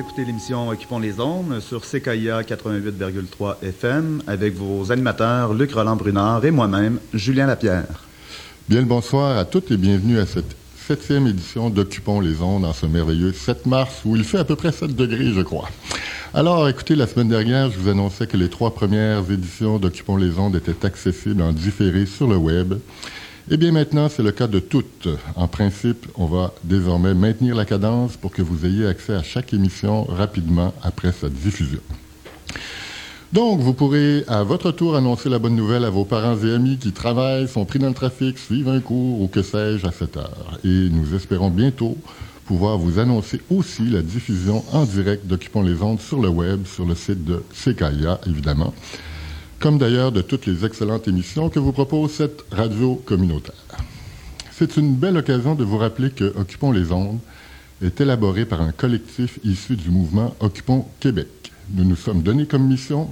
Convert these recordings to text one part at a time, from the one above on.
écoutez l'émission Occupons les ondes sur CKIA 88,3 FM avec vos animateurs Luc Roland-Brunard et moi-même, Julien Lapierre. Bien le bonsoir à toutes et bienvenue à cette 7e édition d'Occupons les ondes en ce merveilleux 7 mars où il fait à peu près 7 degrés, je crois. Alors, écoutez, la semaine dernière, je vous annonçais que les 3 premières éditions d'Occupons les ondes étaient accessibles en différé sur le web. Eh bien, maintenant, c'est le cas de toutes. En principe, on va désormais maintenir la cadence pour que vous ayez accès à chaque émission rapidement après sa diffusion. Donc, vous pourrez à votre tour annoncer la bonne nouvelle à vos parents et amis qui travaillent, sont pris dans le trafic, suivent un cours ou que sais-je à cette heure. Et nous espérons bientôt pouvoir vous annoncer aussi la diffusion en direct d'Occupons les ondes sur le web, sur le site de CKIA, évidemment, comme d'ailleurs de toutes les excellentes émissions que vous propose cette radio communautaire. C'est une belle occasion de vous rappeler que Occupons les ondes est élaboré par un collectif issu du mouvement Occupons Québec. Nous nous sommes donnés comme mission,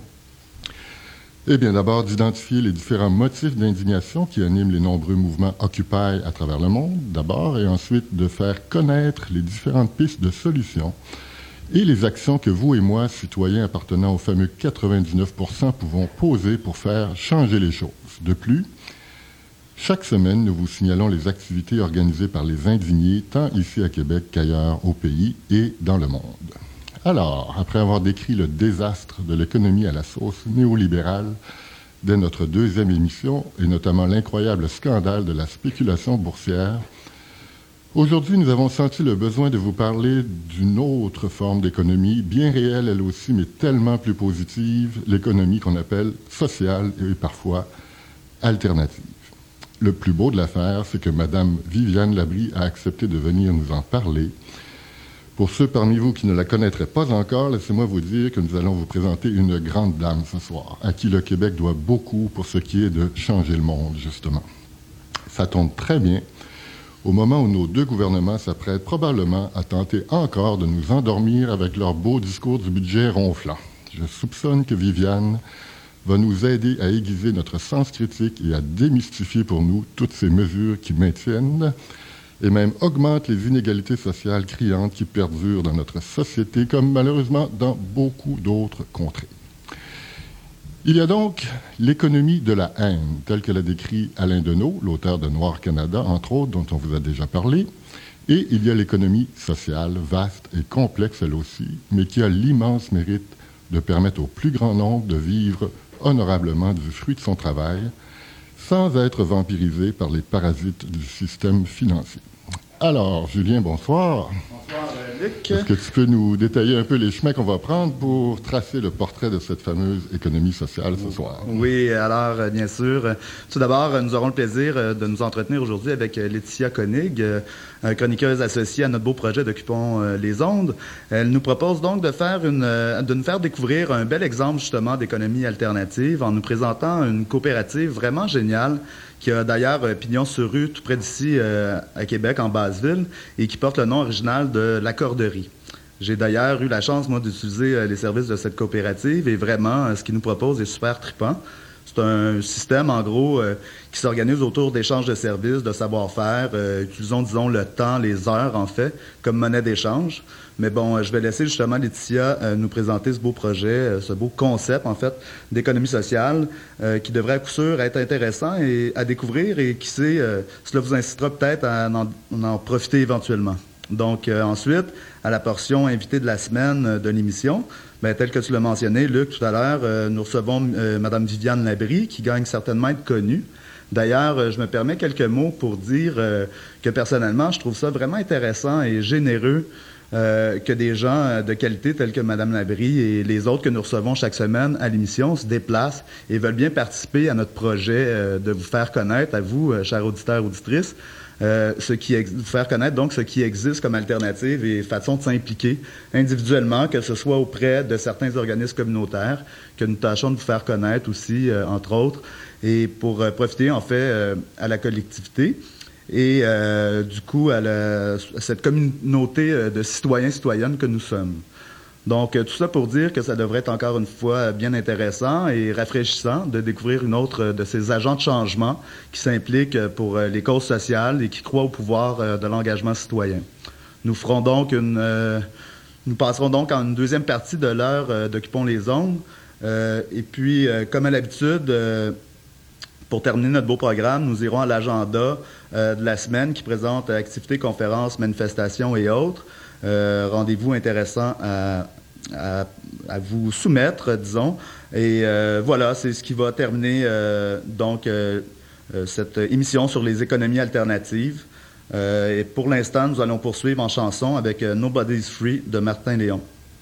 eh bien d'abord d'identifier les différents motifs d'indignation qui animent les nombreux mouvements Occupy à travers le monde, d'abord, et ensuite de faire connaître les différentes pistes de solutions et les actions que vous et moi, citoyens appartenant au fameux 99%, pouvons poser pour faire changer les choses. De plus, chaque semaine, nous vous signalons les activités organisées par les indignés, tant ici à Québec qu'ailleurs au pays et dans le monde. Alors, après avoir décrit le désastre de l'économie à la sauce néolibérale dès notre 2e émission, et notamment l'incroyable scandale de la spéculation boursière, aujourd'hui, nous avons senti le besoin de vous parler d'une autre forme d'économie, bien réelle elle aussi, mais tellement plus positive, l'économie qu'on appelle sociale et parfois alternative. Le plus beau de l'affaire, c'est que Mme Viviane Labrie a accepté de venir nous en parler. Pour ceux parmi vous qui ne la connaîtraient pas encore, laissez-moi vous dire que nous allons vous présenter une grande dame ce soir, à qui le Québec doit beaucoup pour ce qui est de changer le monde, justement. Ça tombe très bien au moment où nos 2 gouvernements s'apprêtent probablement à tenter encore de nous endormir avec leur beau discours du budget ronflant. Je soupçonne que Viviane va nous aider à aiguiser notre sens critique et à démystifier pour nous toutes ces mesures qui maintiennent et même augmentent les inégalités sociales criantes qui perdurent dans notre société, comme malheureusement dans beaucoup d'autres contrées. Il y a donc l'économie de la haine, telle que l'a décrit Alain Deneau, l'auteur de Noir Canada, entre autres, dont on vous a déjà parlé, et il y a l'économie sociale, vaste et complexe elle aussi, mais qui a l'immense mérite de permettre au plus grand nombre de vivre honorablement du fruit de son travail, sans être vampirisé par les parasites du système financier. Alors, Julien, bonsoir. Bonsoir, Luc. Est-ce que tu peux nous détailler un peu les chemins qu'on va prendre pour tracer le portrait de cette fameuse économie sociale ce soir? Oui, alors, bien sûr. Tout d'abord, nous aurons le plaisir de nous entretenir aujourd'hui avec Laetitia Koenig, chroniqueuse associée à notre beau projet d'Occupons les ondes. Elle nous propose donc de nous faire découvrir un bel exemple, justement, d'économie alternative en nous présentant une coopérative vraiment géniale qui a d'ailleurs pignon sur rue tout près d'ici à Québec, en Basse-Ville, et qui porte le nom original de l'Accorderie. J'ai d'ailleurs eu la chance, moi, d'utiliser les services de cette coopérative et vraiment, ce qu'ils nous proposent est super trippant. C'est un système, en gros, qui s'organise autour d'échanges de services, de savoir-faire, utilisons, disons, le temps, les heures, en fait, comme monnaie d'échange. Mais bon, je vais laisser justement Laetitia nous présenter ce beau projet, ce beau concept, en fait, d'économie sociale, qui devrait à coup sûr être intéressant et à découvrir et qui sait, cela vous incitera peut-être à en profiter éventuellement. Donc, ensuite, à la portion invitée de la semaine de l'émission, tel que tu l'as mentionné, Luc, tout à l'heure, nous recevons Mme Viviane Labrie, qui gagne certainement à être connue. D'ailleurs, je me permets quelques mots pour dire que personnellement, je trouve ça vraiment intéressant et généreux que des gens de qualité tels que Mme Labrie et les autres que nous recevons chaque semaine à l'émission se déplacent et veulent bien participer à notre projet de vous faire connaître, à vous, chers auditeurs, auditrices, vous faire connaître donc ce qui existe comme alternative et façon de s'impliquer individuellement, que ce soit auprès de certains organismes communautaires que nous tâchons de vous faire connaître aussi, entre autres, et pour profiter en fait à la collectivité et du coup à cette communauté de citoyens-citoyennes que nous sommes. Donc, tout ça pour dire que ça devrait être encore une fois bien intéressant et rafraîchissant de découvrir une autre de ces agents de changement qui s'impliquent pour les causes sociales et qui croient au pouvoir de l'engagement citoyen. Nous ferons donc une Nous passerons donc en une deuxième partie de l'heure d'Occupons les ondes. Et puis, comme à l'habitude, pour terminer notre beau programme, nous irons à l'agenda de la semaine qui présente activités, conférences, manifestations et autres. Rendez-vous intéressants à vous soumettre, disons. Et voilà, c'est ce qui va terminer cette émission sur les économies alternatives. Et pour l'instant, nous allons poursuivre en chanson avec Nobody's Free de Martin Léon.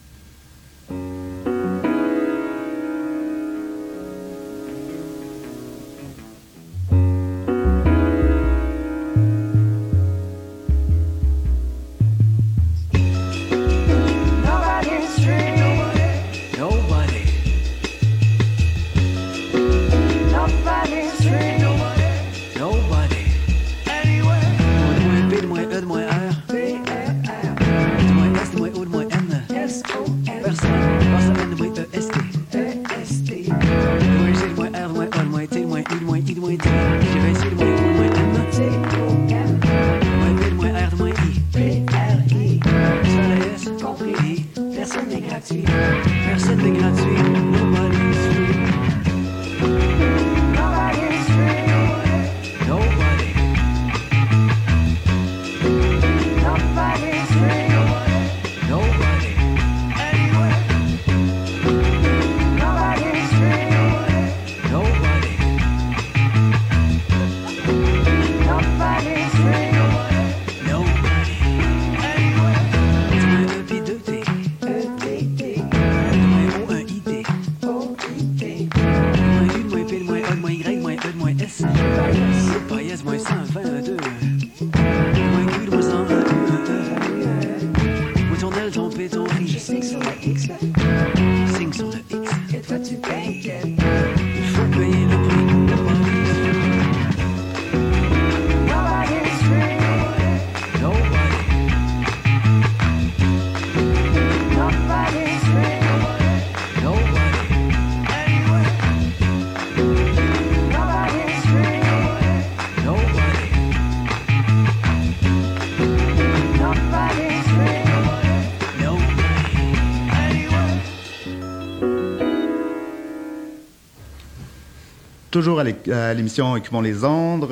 Toujours à l'émission Occupons les ondes,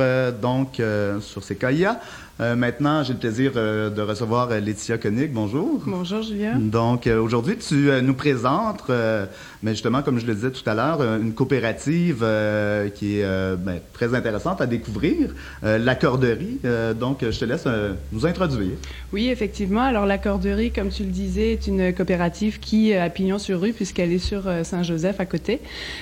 sur CKIA. Maintenant, j'ai le plaisir de recevoir Laetitia Koenig. Bonjour. Bonjour, Julien. Donc, aujourd'hui, tu nous présentes, mais justement, comme je le disais tout à l'heure, une coopérative qui est très intéressante à découvrir, l'Accorderie. Donc, je te laisse nous introduire. Oui, effectivement. Alors, l'Accorderie, comme tu le disais, est une coopérative qui a pignon sur rue puisqu'elle est sur Saint-Joseph à côté.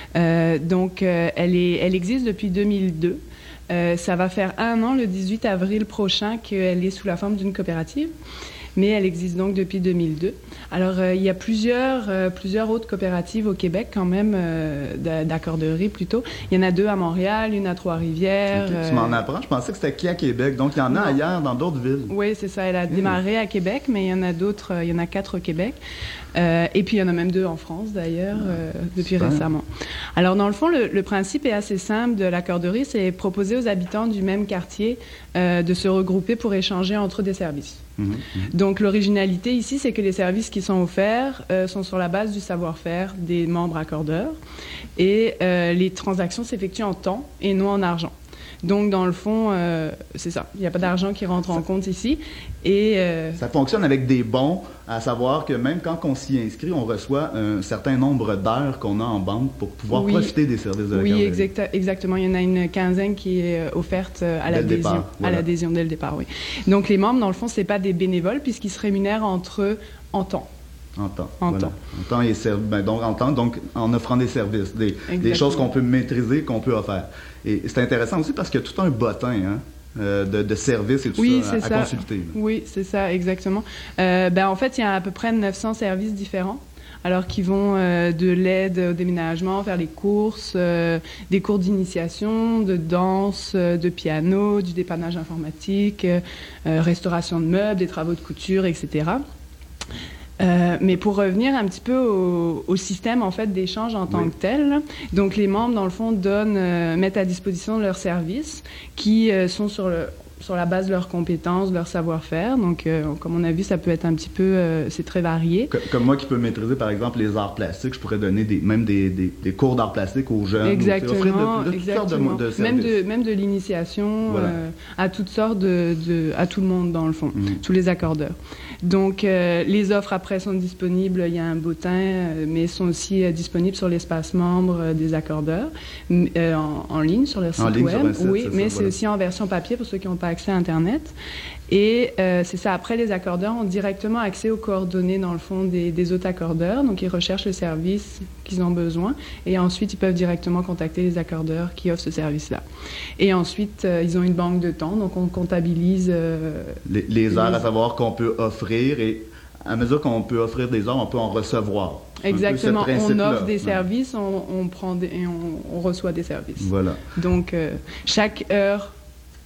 Elle existe depuis 2002. Ça va faire 1 an, le 18 avril prochain, qu'elle est sous la forme d'une coopérative. Mais elle existe donc depuis 2002. Alors, il y a plusieurs autres coopératives au Québec, quand même, d'accorderie plutôt. Il y en a 2 à Montréal, une à Trois-Rivières. Okay, tu m'en apprends. Je pensais que c'était qu'à Québec. Donc, il y en a ailleurs, dans d'autres villes. Oui, c'est ça. Elle a démarré à Québec, mais il y en a d'autres. Il y en a 4 au Québec. Et puis, il y en a même 2 en France, d'ailleurs, depuis récemment. Alors, dans le fond, le principe est assez simple de l'accorderie. C'est proposer aux habitants du même quartier de se regrouper pour échanger entre eux des services. Donc, l'originalité ici, c'est que les services qui sont offerts sont sur la base du savoir-faire des membres accordeurs et les transactions s'effectuent en temps et non en argent. Donc, dans le fond, c'est ça. Il n'y a pas d'argent qui rentre en compte ici. Et ça fonctionne avec des bons, à savoir que même quand on s'y inscrit, on reçoit un certain nombre d'heures qu'on a en banque pour pouvoir profiter des services de l'accorderie. Oui, exactement. Il y en a une quinzaine qui est offerte à l'adhésion. Voilà. À l'adhésion dès le départ, oui. Donc, les membres, dans le fond, ce n'est pas des bénévoles puisqu'ils se rémunèrent entre eux en temps. En temps. En temps et donc en offrant des services, des choses qu'on peut maîtriser, qu'on peut offrir. Et c'est intéressant aussi parce qu'il y a tout un bottin de services et tout ça à consulter. Oui, c'est ça, exactement. En fait, il y a à peu près 900 services différents. Alors, qui vont de l'aide au déménagement, faire les courses, des cours d'initiation, de danse, de piano, du dépannage informatique, restauration de meubles, des travaux de couture, etc. Mais pour revenir un petit peu au système en fait d'échange en tant que tel, donc les membres dans le fond mettent à disposition leurs services qui sont sur la base de leurs compétences, de leur savoir-faire. Donc, comme on a vu, ça peut être un petit peu... c'est très varié. Comme moi qui peux maîtriser, par exemple, les arts plastiques, je pourrais donner même des cours d'arts plastiques aux jeunes. Exactement. Offrir toutes sortes de services. Même de l'initiation Voilà. à toutes sortes à tout le monde, dans le fond, tous les accordeurs. Donc, les offres après sont disponibles, il y a un bottin, mais sont aussi disponibles sur l'espace membre des accordeurs, en ligne, sur leur site web. Sur un site, oui, mais c'est voilà. aussi en version papier pour ceux qui n'ont pas accès à Internet. Et c'est ça, après, les accordeurs ont directement accès aux coordonnées, dans le fond, des autres accordeurs. Donc, ils recherchent le service qu'ils ont besoin. Et ensuite, ils peuvent directement contacter les accordeurs qui offrent ce service-là. Et ensuite, ils ont une banque de temps. Donc, on comptabilise... les heures à savoir qu'on peut offrir. Et à mesure qu'on peut offrir des heures, on peut en recevoir. Exactement. On offre des services, on reçoit des services. Voilà. Donc, chaque heure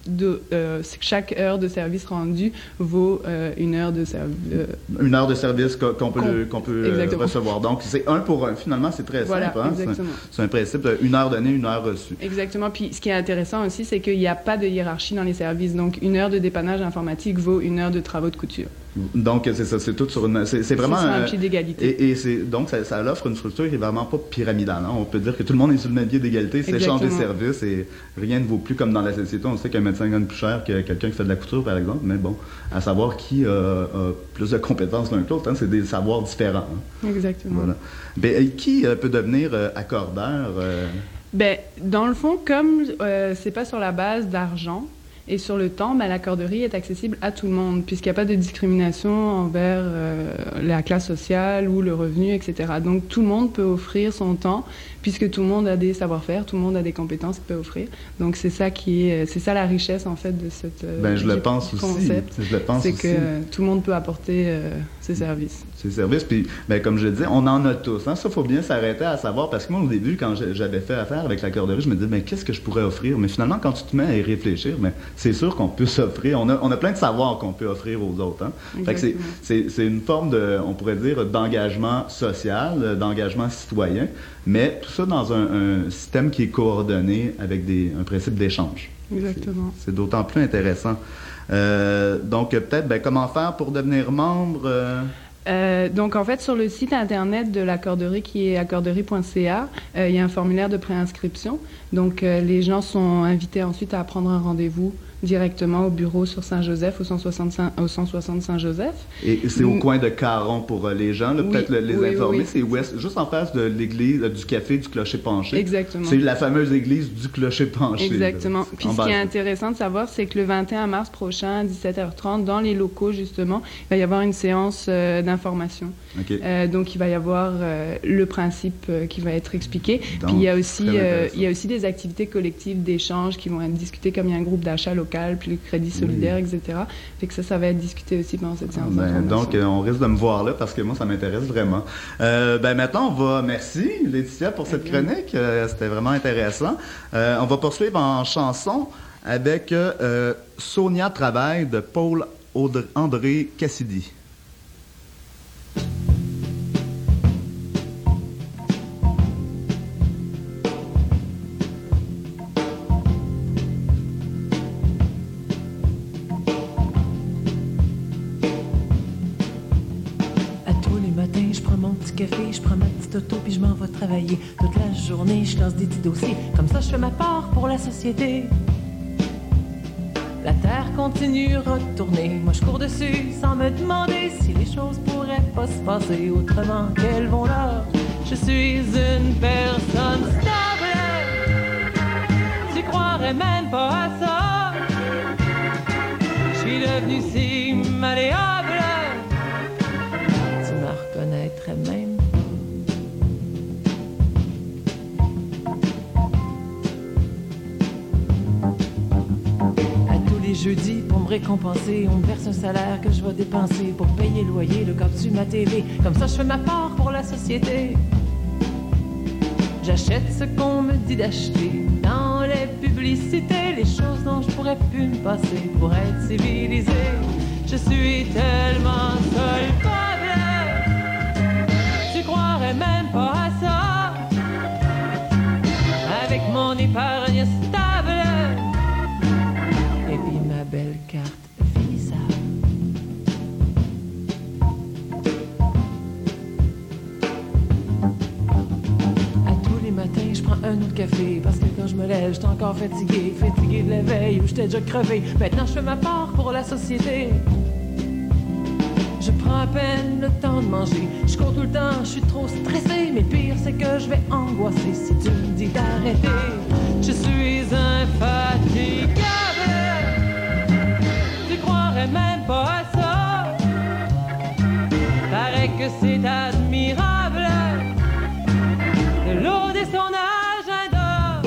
de service rendu vaut une heure de service. Une heure de service qu'on peut recevoir. Donc, c'est 1 pour 1. Finalement, c'est très voilà, simple. Hein? Exactement. C'est un principe de 1 heure donnée, 1 heure reçue. Exactement. Puis, ce qui est intéressant aussi, c'est qu'il n'y a pas de hiérarchie dans les services. Donc, 1 heure de dépannage informatique vaut 1 heure de travaux de couture. Donc, c'est ça. C'est tout sur une... C'est vraiment... C'est sur un pied d'égalité. Et donc, ça offre une structure qui est vraiment pas pyramidale. Hein? On peut dire que tout le monde est sur le même pied d'égalité, s'échange des services et rien ne vaut plus comme dans la société. On sait qu'un médecin gagne plus cher que quelqu'un qui fait de la couture, par exemple. Mais bon, à savoir qui a plus de compétences l'un que l'autre, hein? C'est des savoirs différents. Hein? Exactement. Voilà. Ben, qui peut devenir accordeur? Ben, dans le fond, comme c'est pas sur la base d'argent, et sur le temps, ben, l'accorderie est accessible à tout le monde, puisqu'il n'y a pas de discrimination envers la classe sociale ou le revenu, etc. Donc, tout le monde peut offrir son temps, puisque tout le monde a des savoir-faire, tout le monde a des compétences qu'il peut offrir. Donc, c'est ça la richesse, en fait, de cette je le pense concept. Aussi. Je le pense c'est aussi. que tout le monde peut apporter ses services. Ses services, puis comme je le disais, on en a tous. Hein? Ça, il faut bien s'arrêter à savoir, parce que moi, au début, quand j'avais fait affaire avec l'accorderie, je me disais, qu'est-ce que je pourrais offrir? Mais finalement, quand tu te mets à y réfléchir, c'est sûr qu'on peut s'offrir. On a plein de savoirs qu'on peut offrir aux autres. Hein? Fait que c'est une forme on pourrait dire, d'engagement social, d'engagement citoyen, mais tout ça dans un système qui est coordonné avec un principe d'échange. Exactement. C'est d'autant plus intéressant. Donc, peut-être, comment faire pour devenir membre? Donc, en fait, sur le site Internet de l'accorderie, qui est accorderie.ca, il y a un formulaire de préinscription. Donc, les gens sont invités ensuite à prendre un rendez-vous directement au bureau sur Saint-Joseph, au 160 Saint-Joseph. Et c'est au coin de Caron pour les gens, là, peut-être les informer. Oui. C'est juste en face de l'église, du café du Clocher-Penché. Exactement. C'est la fameuse église du Clocher-Penché. Exactement. Puis ce qui est intéressant de savoir, c'est que le 21 mars prochain, à 17h30, dans les locaux, justement, il va y avoir une séance d'information. Okay. Donc, il va y avoir le principe qui va être expliqué. Donc, puis, il y a aussi des activités collectives d'échange qui vont être discutées, comme il y a un groupe d'achat local, puis le crédit solidaire, etc. Fait que ça va être discuté aussi pendant cette séance d'information. Donc, on risque de me voir là, parce que moi, ça m'intéresse vraiment. Maintenant, merci, Laetitia, pour cette chronique. C'était vraiment intéressant. On va poursuivre en chanson avec Sonia Travail de Paul-André Cassidy. Café, je prends ma petite auto puis je m'en vais travailler. Toute la journée, je lance des petits dossiers. Comme ça, je fais ma part pour la société. La terre continue à tourner. Moi, je cours dessus sans me demander si les choses pourraient pas se passer autrement qu'elles vont là. Je suis une personne stable. Tu croirais même pas à ça. Je suis devenue si malléable. Tu me reconnaîtrais même. Jeudi, pour me récompenser, on me verse un salaire que je vais dépenser pour payer le loyer, le câble sur ma TV. Comme ça, je fais ma part pour la société. J'achète ce qu'on me dit d'acheter. Dans les publicités, les choses dont je pourrais plus me passer pour être civilisé. Je suis tellement solvable. Tu croirais même pas à ça. Avec mon épargne stable. Et puis ma belle carte Visa. Matin, je prends un autre café parce que quand je me lève, j'étais encore fatigué de la veille où j'étais déjà crevé. Maintenant, je fais ma part pour la société. Je prends à peine le temps de manger. Je cours tout le temps, je suis trop stressé. Mais le pire, c'est que je vais angoisser si tu me dis d'arrêter. Je suis infatigable. Tu croirais même pas à ça. Paraît que c'est admirable. De l'eau de son agenda.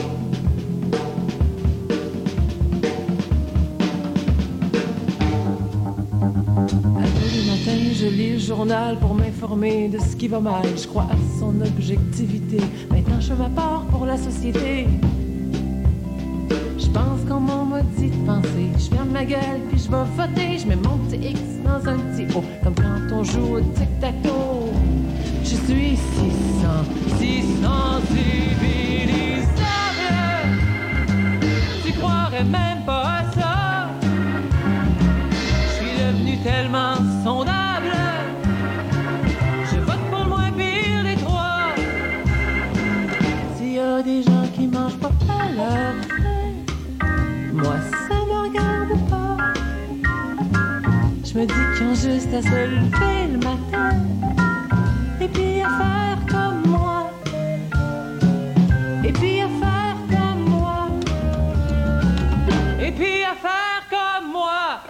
À tous les matins, je lis le journal pour m'informer de ce qui va mal. Je crois à son objectivité. Maintenant, je fais ma part pour la société. Je pense comme on m'a dit de penser. Je ferme ma gueule puis je vais voter. Je mets mon petit X dans un petit O, comme quand on joue au tic-tac-toe. Je suis 600 civilisable. Tu croirais même pas à ça. Je suis devenu tellement sondable. Je vote pour le moins pire des trois. S'il y a des gens qui mangent pas à leur faim, moi ça me regarde pas. Je me dis qu'ils ont juste à se lever le matin et puis à faire comme moi. Et puis à faire comme moi. Et puis à faire comme moi.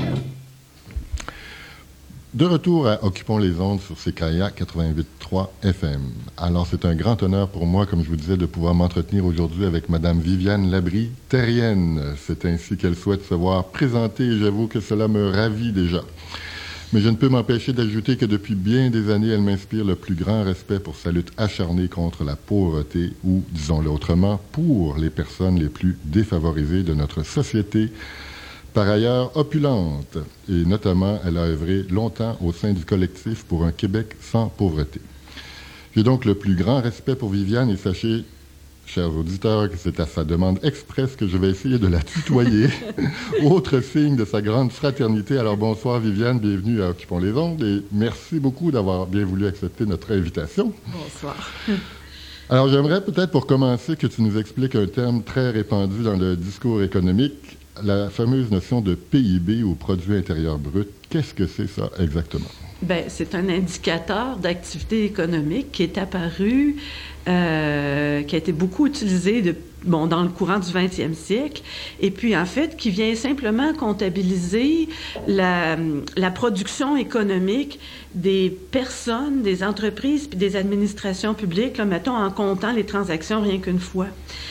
De retour à Occupons les ondes sur CKIA 88.3 FM. Alors, c'est un grand honneur pour moi, comme je vous disais, de pouvoir m'entretenir aujourd'hui avec Mme Viviane Labrie, terrienne. C'est ainsi qu'elle souhaite se voir présentée et j'avoue que cela me ravit déjà. Mais je ne peux m'empêcher d'ajouter que depuis bien des années, elle m'inspire le plus grand respect pour sa lutte acharnée contre la pauvreté ou, disons-le autrement, pour les personnes les plus défavorisées de notre société, par ailleurs opulente. Et notamment, elle a œuvré longtemps au sein du collectif pour un Québec sans pauvreté. J'ai donc le plus grand respect pour Viviane et sachez, chers auditeurs, que c'est à sa demande expresse que je vais essayer de la tutoyer. Autre signe de sa grande fraternité. Alors bonsoir Viviane, bienvenue à Occupons les ondes et merci beaucoup d'avoir bien voulu accepter notre invitation. Bonsoir. Alors j'aimerais peut-être pour commencer que tu nous expliques un terme très répandu dans le discours économique, la fameuse notion de PIB ou produit intérieur brut. Qu'est-ce que c'est ça exactement? Bien, c'est un indicateur d'activité économique qui est apparu, qui a été beaucoup utilisé dans le courant du 20e siècle, et puis en fait qui vient simplement comptabiliser la production économique des personnes, des entreprises puis des administrations publiques, là, mettons en comptant les transactions rien qu'une fois.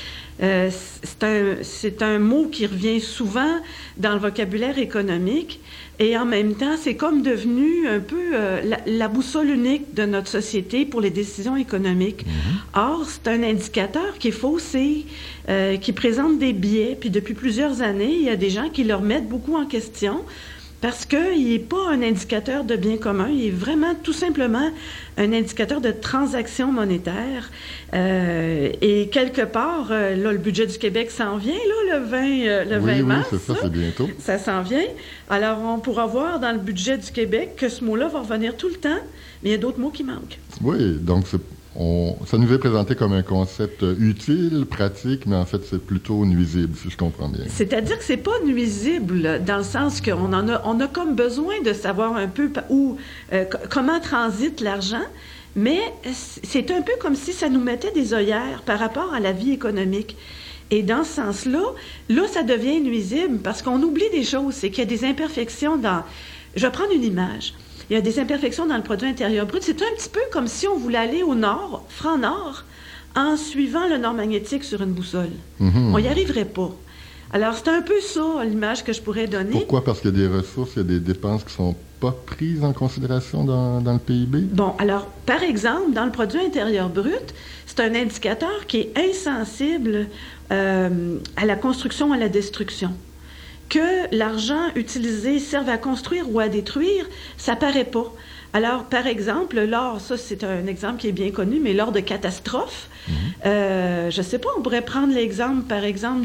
C'est un mot qui revient souvent dans le vocabulaire économique et en même temps, c'est comme devenu un peu la boussole unique de notre société pour les décisions économiques. Or, c'est un indicateur qui est faussé, qui présente des biais. Puis depuis plusieurs années, il y a des gens qui le remettent beaucoup en question parce qu'il n'est pas un indicateur de bien commun, il est vraiment tout simplement un indicateur de transaction monétaire. Et quelque part, là, le budget du Québec s'en vient, là, le 20 mars. Oui, c'est ça, c'est bientôt. Ça s'en vient. Alors, on pourra voir dans le budget du Québec que ce mot-là va revenir tout le temps, mais il y a d'autres mots qui manquent. Oui, donc ça nous est présenté comme un concept utile, pratique, mais en fait, c'est plutôt nuisible, si je comprends bien. C'est-à-dire que c'est pas nuisible, dans le sens qu'on on a comme besoin de savoir un peu comment transite l'argent, mais c'est un peu comme si ça nous mettait des œillères par rapport à la vie économique. Et dans ce sens-là, ça devient nuisible parce qu'on oublie des choses. C'est qu'il y a des imperfections dans... Je vais prendre une image. Il y a des imperfections dans le produit intérieur brut. C'est un petit peu comme si on voulait aller au nord, franc nord, en suivant le nord magnétique sur une boussole. On n'y arriverait pas. Alors, c'est un peu ça, l'image que je pourrais donner. Pourquoi? Parce qu'il y a des ressources, il y a des dépenses qui ne sont pas prises en considération dans le PIB? Bon, alors, par exemple, dans le produit intérieur brut, c'est un indicateur qui est insensible à la construction, à la destruction. Que l'argent utilisé serve à construire ou à détruire, ça paraît pas. Alors, par exemple, lors, ça c'est un exemple qui est bien connu, mais lors de catastrophes, je ne sais pas, on pourrait prendre l'exemple, par exemple,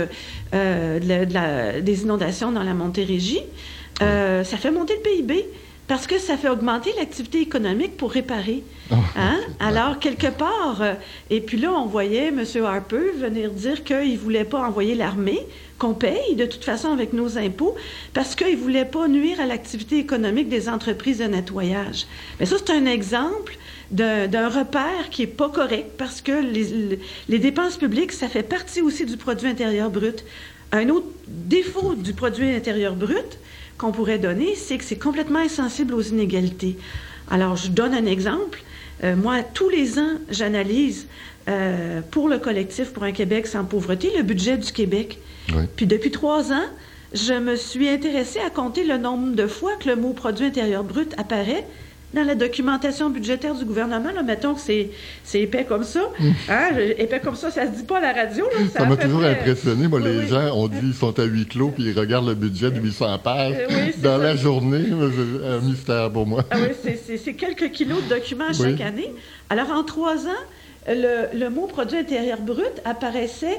des inondations dans la Montérégie. Ça fait monter le PIB parce que ça fait augmenter l'activité économique pour réparer. Hein? Alors, quelque part, et puis là, on voyait M. Harper venir dire qu'il ne voulait pas envoyer l'armée, qu'on paye de toute façon avec nos impôts, parce qu'il ne voulait pas nuire à l'activité économique des entreprises de nettoyage. Mais ça, c'est un exemple d'un repère qui n'est pas correct, parce que les dépenses publiques, ça fait partie aussi du produit intérieur brut. Un autre défaut du produit intérieur brut qu'on pourrait donner, c'est que c'est complètement insensible aux inégalités. Alors, je donne un exemple. Moi, tous les ans, j'analyse pour le collectif pour un Québec sans pauvreté le budget du Québec. Oui. Puis depuis 3 ans, je me suis intéressée à compter le nombre de fois que le mot produit intérieur brut apparaît dans la documentation budgétaire du gouvernement. Là, mettons que c'est épais comme ça. Hein? Épais comme ça se dit pas à la radio. Là, ça m'a toujours près... impressionné. Moi, les gens, on dit ils sont à huis clos puis ils regardent le budget de 800 pages dans la journée. C'est un mystère pour moi. Ah oui, c'est quelques kilos de documents chaque année. Alors, en 3 ans, le mot produit intérieur brut apparaissait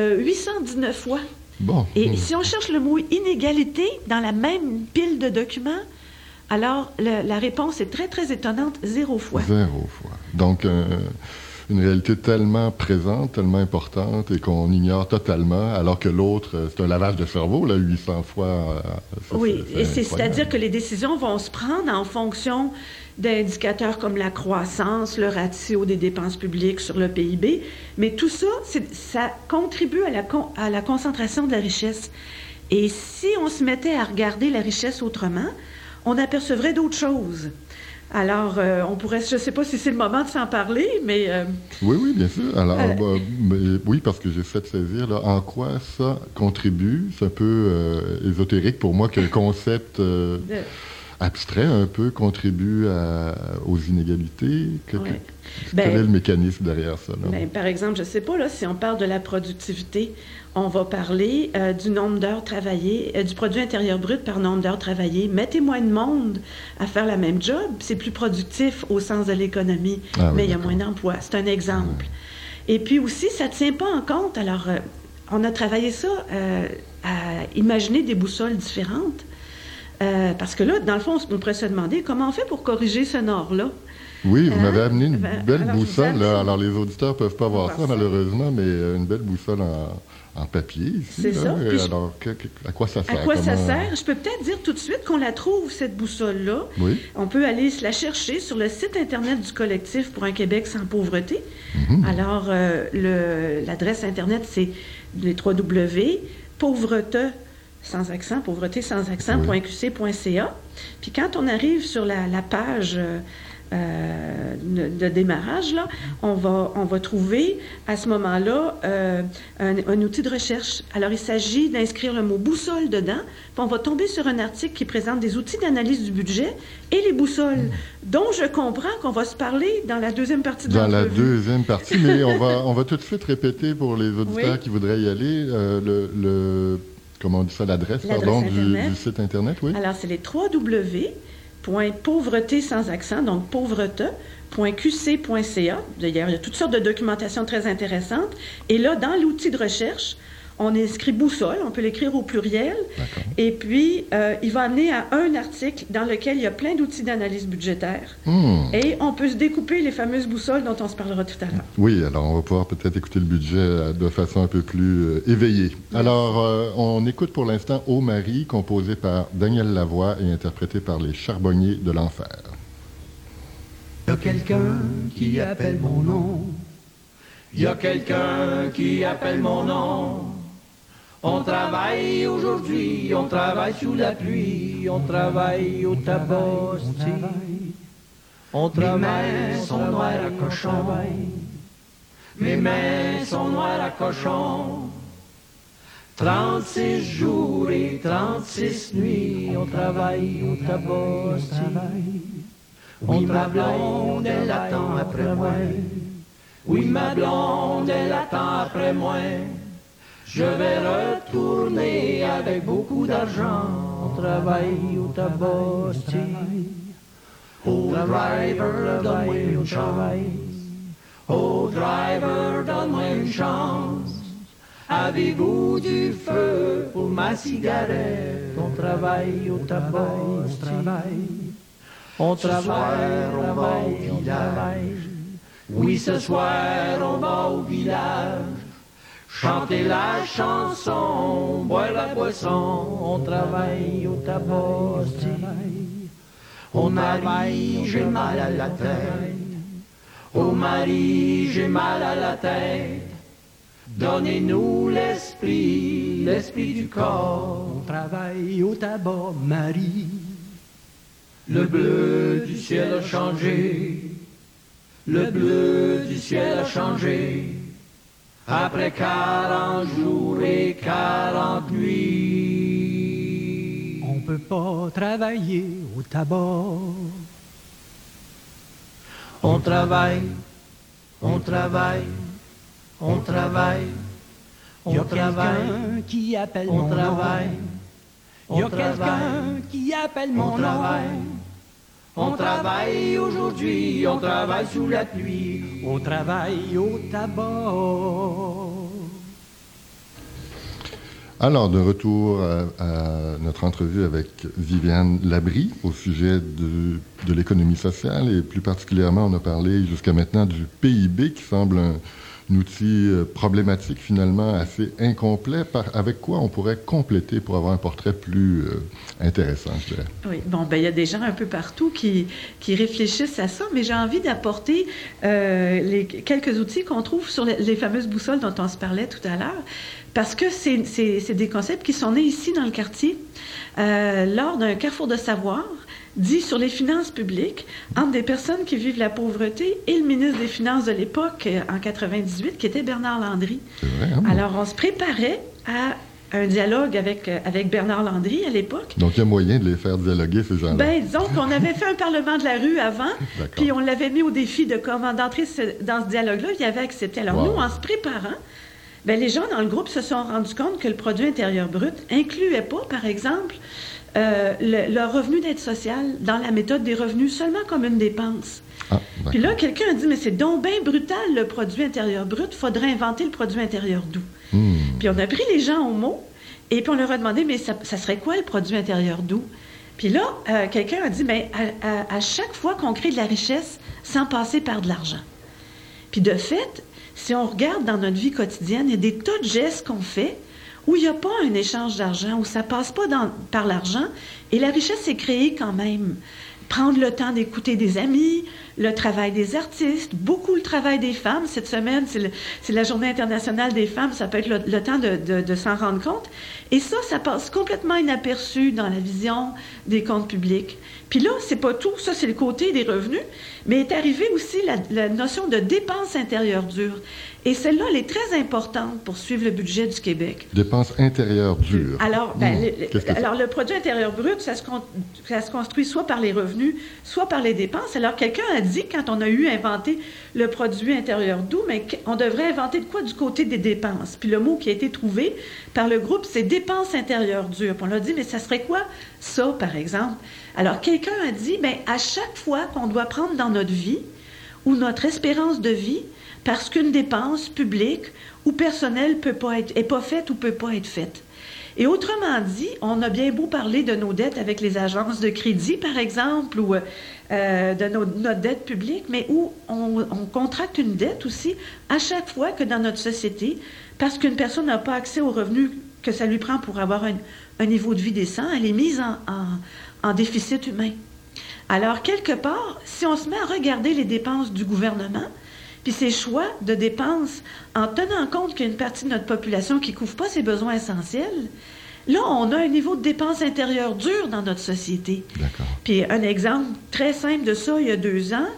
819 fois. Bon. Et si on cherche le mot inégalité dans la même pile de documents, alors la réponse est très, très étonnante, 0 fois. 0 fois. Donc, une réalité tellement présente, tellement importante et qu'on ignore totalement, alors que l'autre, c'est un lavage de cerveau, là, 800 fois. Oui, et c'est-à-dire que les décisions vont se prendre en fonction d'indicateurs comme la croissance, le ratio des dépenses publiques sur le PIB, mais tout ça, ça contribue à la concentration de la richesse. Et si on se mettait à regarder la richesse autrement, on apercevrait d'autres choses. Alors, on pourrait, je ne sais pas si c'est le moment de s'en parler, mais... Oui, bien sûr. Alors, oui, parce que j'essaie de saisir, là, en quoi ça contribue. C'est un peu ésotérique pour moi que le concept abstrait un peu contribue aux inégalités. Quel est le mécanisme derrière ça? Là? Bien, par exemple, je ne sais pas, là, si on parle de la productivité, on va parler du nombre d'heures travaillées, du produit intérieur brut par nombre d'heures travaillées. Mettez moins de monde à faire la même job, c'est plus productif au sens de l'économie, mais il y a moins d'emplois. C'est un exemple. Et puis aussi, ça ne tient pas en compte. Alors, on a travaillé ça à imaginer des boussoles différentes. Parce que là, dans le fond, on pourrait se demander comment on fait pour corriger ce nord-là. Oui, vous m'avez amené une belle boussole. Là. Alors, les auditeurs ne peuvent pas voir ça, malheureusement, mais une belle boussole en papier ici. C'est ça. Alors, à quoi ça sert? À quoi ça sert? Je peux peut-être dire tout de suite qu'on la trouve, cette boussole-là. Oui. On peut aller la chercher sur le site Internet du collectif pour un Québec sans pauvreté. Alors, l'adresse Internet, c'est les 3W, pauvreté sans accent, .qc.ca. Puis quand on arrive sur la page de démarrage, là, on va trouver à ce moment-là un outil de recherche. Alors, il s'agit d'inscrire le mot boussole dedans, puis on va tomber sur un article qui présente des outils d'analyse du budget et les boussoles, dont je comprends qu'on va se parler dans la deuxième partie de l'entrevue. Dans la deuxième partie, mais on va tout de suite répéter pour les auditeurs qui voudraient y aller comment on dit ça, l'adresse du site Internet, oui. Alors, c'est les 3W.pauvreté sans accent, donc pauvreté.qc.ca. D'ailleurs, il y a toutes sortes de documentation très intéressantes. Et là, dans l'outil de recherche, on inscrit boussole, on peut l'écrire au pluriel. D'accord. Et puis, il va amener à un article dans lequel il y a plein d'outils d'analyse budgétaire. Et on peut se découper les fameuses boussoles dont on se parlera tout à l'heure. Oui, alors on va pouvoir peut-être écouter le budget de façon un peu plus éveillée. Alors, on écoute pour l'instant « Ô Marie », composé par Daniel Lavoie et interprété par les Charbonniers de l'Enfer. Il y a quelqu'un qui appelle mon nom. Il y a quelqu'un qui appelle mon nom. On travaille aujourd'hui, on travaille sous la pluie, on travaille au tabac, on travaille. Mes mains sont noires à cochon. Mes mains sont noires à cochon. 36 jours et 36 nuits, on travaille au tabac, oui, ma blonde, elle attend après moi. Oui, ma blonde, elle attend après moi. Je vais retourner avec beaucoup d'argent. On travaille au tabac. Oh driver, donne-moi une chance. Oh driver, donne-moi une chance. Avez-vous du feu pour ma cigarette? On travaille au tabac, on travaille. On travaille, on va au village. Oui, ce soir, on va au village. Chanter la chanson, boire la boisson. On travaille au tabac, on travaille. Oh Marie, j'ai mal à la tête. Oh Marie, j'ai mal à la tête. Donnez-nous l'esprit, l'esprit du corps. On travaille au tabac, Marie. Le bleu du ciel a changé. Le bleu du ciel a changé. Après 40 jours et 40 nuits. On peut pas travailler au tabac. On travaille, on travaille. On travaille, Il y a quelqu'un qui appelle mon nom. Il y a quelqu'un qui appelle mon nom. On travaille aujourd'hui, on travaille sous la pluie. On travaille au tabac. Alors, de retour à notre entrevue avec Viviane Labrie au sujet de l'économie sociale et plus particulièrement, on a parlé jusqu'à maintenant du PIB qui semble un outil problématique, finalement, assez incomplet. Avec quoi on pourrait compléter pour avoir un portrait plus intéressant, je dirais? Oui, bon, il y a des gens un peu partout qui réfléchissent à ça, mais j'ai envie d'apporter quelques outils qu'on trouve sur les fameuses boussoles dont on se parlait tout à l'heure, parce que c'est des concepts qui sont nés ici dans le quartier lors d'un carrefour de savoir dit sur les finances publiques entre des personnes qui vivent la pauvreté et le ministre des Finances de l'époque, en 98, qui était Bernard Landry. C'est vrai, hein? Alors, on se préparait à un dialogue avec Bernard Landry à l'époque. Donc, il y a moyen de les faire dialoguer, ces gens-là. Bien, disons qu'on avait fait un parlement de la rue avant, puis on l'avait mis au défi de comment d'entrer dans ce dialogue-là, il y avait accepté. Alors, nous, en se préparant, bien, les gens dans le groupe se sont rendus compte que le produit intérieur brut incluait pas, par exemple, leur revenu d'aide sociale dans la méthode des revenus seulement comme une dépense. Puis là, quelqu'un a dit, mais c'est donc bien brutal le produit intérieur brut, il faudrait inventer le produit intérieur doux. Puis on a pris les gens au mot, et puis on leur a demandé, mais ça serait quoi le produit intérieur doux? Puis là, quelqu'un a dit, mais à chaque fois qu'on crée de la richesse sans passer par de l'argent. Puis de fait, si on regarde dans notre vie quotidienne, il y a des tas de gestes qu'on fait où il n'y a pas un échange d'argent, où ça ne passe pas par l'argent, et la richesse est créée quand même. Prendre le temps d'écouter des amis, le travail des artistes, beaucoup le travail des femmes. Cette semaine, c'est la Journée internationale des femmes, ça peut être le temps de s'en rendre compte. Et ça passe complètement inaperçu dans la vision des comptes publics. Puis là, c'est pas tout, ça c'est le côté des revenus, mais est arrivée aussi la notion de dépense intérieure dure. Et celle-là, elle est très importante pour suivre le budget du Québec. Dépenses intérieures dures. Alors, alors le produit intérieur brut, ça se construit soit par les revenus, soit par les dépenses. Alors, quelqu'un a dit, quand on a inventé le produit intérieur doux, mais on devrait inventer de quoi du côté des dépenses. Puis le mot qui a été trouvé par le groupe, c'est dépenses intérieures dures. Puis on a dit, mais ça serait quoi ça, par exemple? Alors, quelqu'un a dit, bien, à chaque fois qu'on doit prendre dans notre vie, ou notre espérance de vie, parce qu'une dépense publique ou personnelle est pas faite ou peut pas être faite. Et autrement dit, on a bien beau parler de nos dettes avec les agences de crédit, par exemple, ou de notre dette publique, mais où on contracte une dette aussi à chaque fois que dans notre société, parce qu'une personne n'a pas accès aux revenus que ça lui prend pour avoir un niveau de vie décent, elle est mise en déficit humain. Alors, quelque part, si on se met à regarder les dépenses du gouvernement, puis ses choix de dépenses, en tenant compte qu'il y a une partie de notre population qui ne couvre pas ses besoins essentiels, là, on a un niveau de dépenses intérieures dur dans notre société. D'accord. Puis un exemple très simple de ça, il y a 2 ans,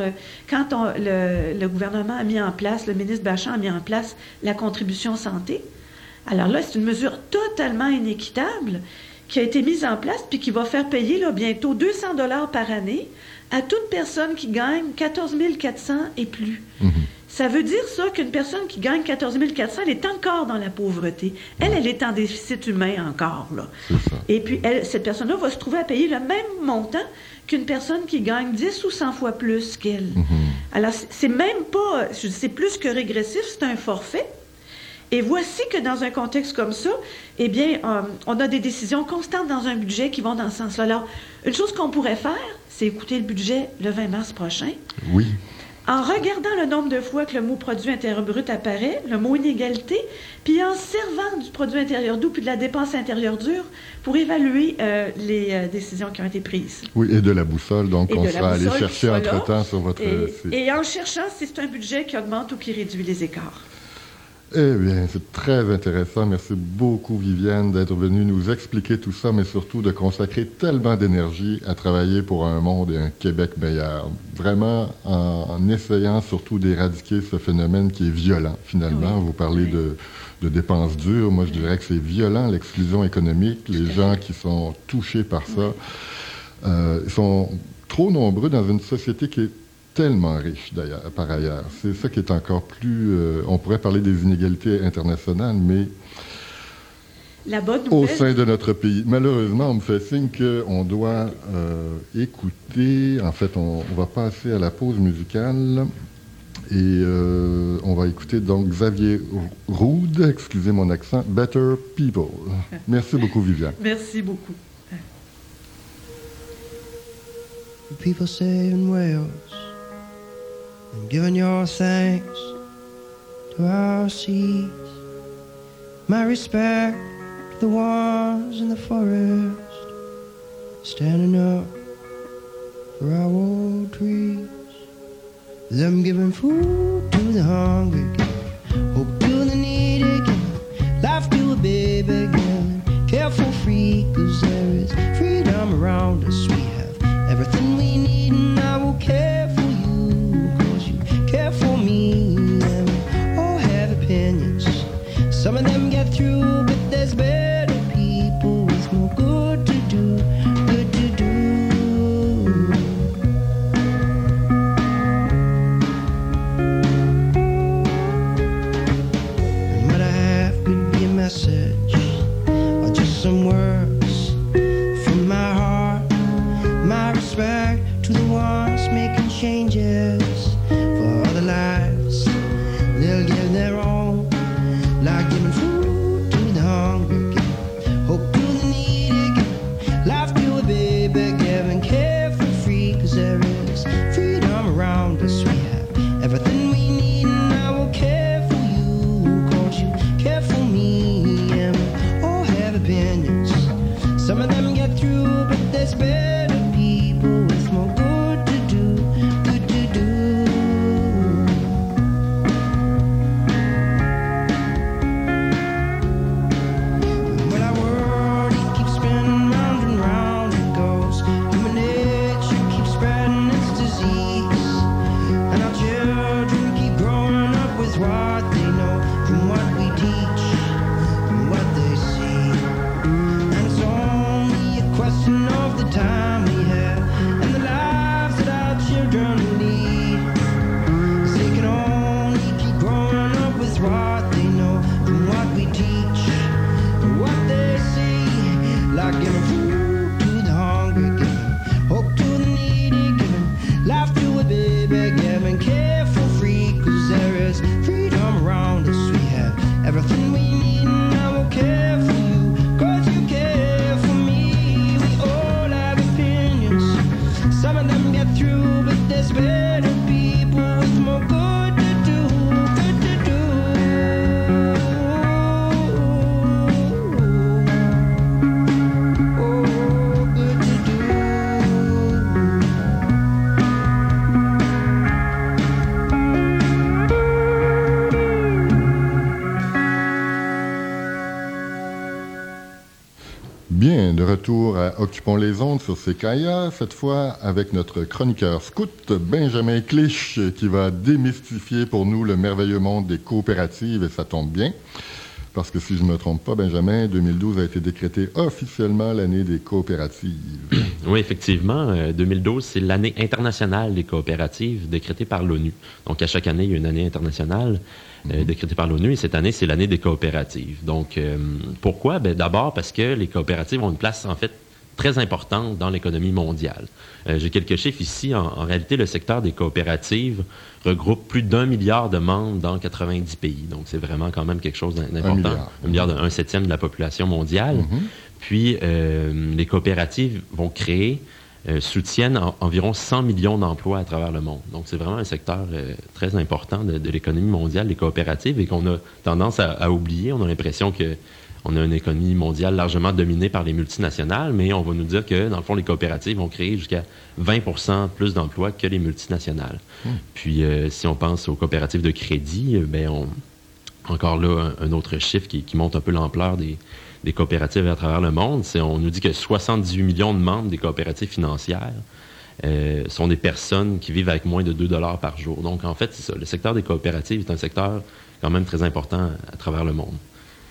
quand le gouvernement a mis en place, le ministre Bachand a mis en place la contribution santé. Alors là, c'est une mesure totalement inéquitable qui a été mise en place puis qui va faire payer là, bientôt 200 $ par année à toute personne qui gagne 14 400 et plus. Ça veut dire ça qu'une personne qui gagne 14 400, elle est encore dans la pauvreté. Elle est en déficit humain encore, là. Et puis, cette personne-là va se trouver à payer le même montant qu'une personne qui gagne 10 ou 100 fois plus qu'elle. Alors, c'est même pas... C'est plus que régressif, c'est un forfait. Et voici que dans un contexte comme ça, eh bien, on a des décisions constantes dans un budget qui vont dans ce sens-là. Alors, une chose qu'on pourrait faire, c'est écouter le budget le 20 mars prochain. Oui. En regardant le nombre de fois que le mot produit intérieur brut apparaît, le mot inégalité, puis en servant du produit intérieur doux puis de la dépense intérieure dure pour évaluer les décisions qui ont été prises. Oui, et de la boussole, donc on sera allé chercher entre-temps sur votre site. Et en cherchant si c'est un budget qui augmente ou qui réduit les écarts. Eh bien, c'est très intéressant. Merci beaucoup, Viviane, d'être venue nous expliquer tout ça, mais surtout de consacrer tellement d'énergie à travailler pour un monde et un Québec meilleur. Vraiment, en essayant surtout d'éradiquer ce phénomène qui est violent, finalement. Vous parlez de dépenses dures. Moi, je dirais que c'est violent, l'exclusion économique. Les gens qui sont touchés par ça sont trop nombreux dans une société qui est tellement riche, d'ailleurs, par ailleurs. C'est ça qui est encore plus... on pourrait parler des inégalités internationales, mais la bonne au nouvelle... sein de notre pays. Malheureusement, on me fait signe qu'on doit écouter... En fait, on va passer à la pause musicale et on va écouter donc Xavier Roud, excusez mon accent, Better People. Merci beaucoup, Viviane. Merci beaucoup. People say in Wales, I'm giving your thanks to our seas, my respect to the ones in the forest, standing up for our old trees, them giving food to the hungry, hope to the needy, life to a baby, giving care for free, 'cause there is freedom around us. We have everything we need, and I will care for you, 'cause you care for me. And we all have opinions, some of them get through, but there's better people with more good to do, good to do. And what I have could be a message, or just some words from my heart. My respect to the ones making changes for other lives. They'll give their own, like giving food to the hungry, giving hope to the needy, giving life to a baby, giving care for free, 'cause there is freedom around us. We have everything we need, and I will care for you, 'cause you care for me. And we all have opinions, some of them get through, but there's better people with more good to do, good to do. When our world keeps spinning round and round it goes, human nature keeps spreading its disease, and our children keep growing up with what they know from what we teach and what they see. And it's only a question of the time we have and the lives that our children lead. 'Cause they can only keep growing up with what they know from what we teach and what they see. Like giving food to the hungry, giving hope to the needy, giving life to a baby, giving care for free, 'cause there is freedom around us. We have everything we need, and I will care for you, 'cause you care for me. We all have opinions, some of them get through, but there's better people with more good to do, good to do. Oh, good to do. Bien, de retour à Occupons les ondes sur CKIA, cette fois avec notre chroniqueur scout, Benjamin Clich, qui va démystifier pour nous le merveilleux monde des coopératives, et ça tombe bien, parce que si je ne me trompe pas, Benjamin, 2012 a été décrété officiellement l'année des coopératives. Oui, effectivement. 2012, c'est l'année internationale des coopératives décrétée par l'ONU. Donc, à chaque année, il y a une année internationale décrétée par l'ONU, et cette année, c'est l'année des coopératives. Donc, pourquoi? D'abord parce que les coopératives ont une place, en fait, très importante dans l'économie mondiale. J'ai quelques chiffres ici. En réalité, le secteur des coopératives regroupe plus d'1 milliard de membres dans 90 pays. Donc, c'est vraiment quand même quelque chose d'important. 1 milliard, 1/7 de la population mondiale. Puis, les coopératives vont créer, soutiennent environ 100 millions d'emplois à travers le monde. Donc, c'est vraiment un secteur très important de l'économie mondiale, les coopératives, et qu'on a tendance à oublier. On a l'impression que on a une économie mondiale largement dominée par les multinationales, mais on va nous dire que, dans le fond, les coopératives vont créer jusqu'à 20% plus d'emplois que les multinationales. Puis, si on pense aux coopératives de crédit, encore là, un autre chiffre qui montre un peu l'ampleur des coopératives à travers le monde, on nous dit que 78 millions de membres des coopératives financières sont des personnes qui vivent avec moins de 2 $ par jour. Donc, en fait, c'est ça. Le secteur des coopératives est un secteur quand même très important à travers le monde.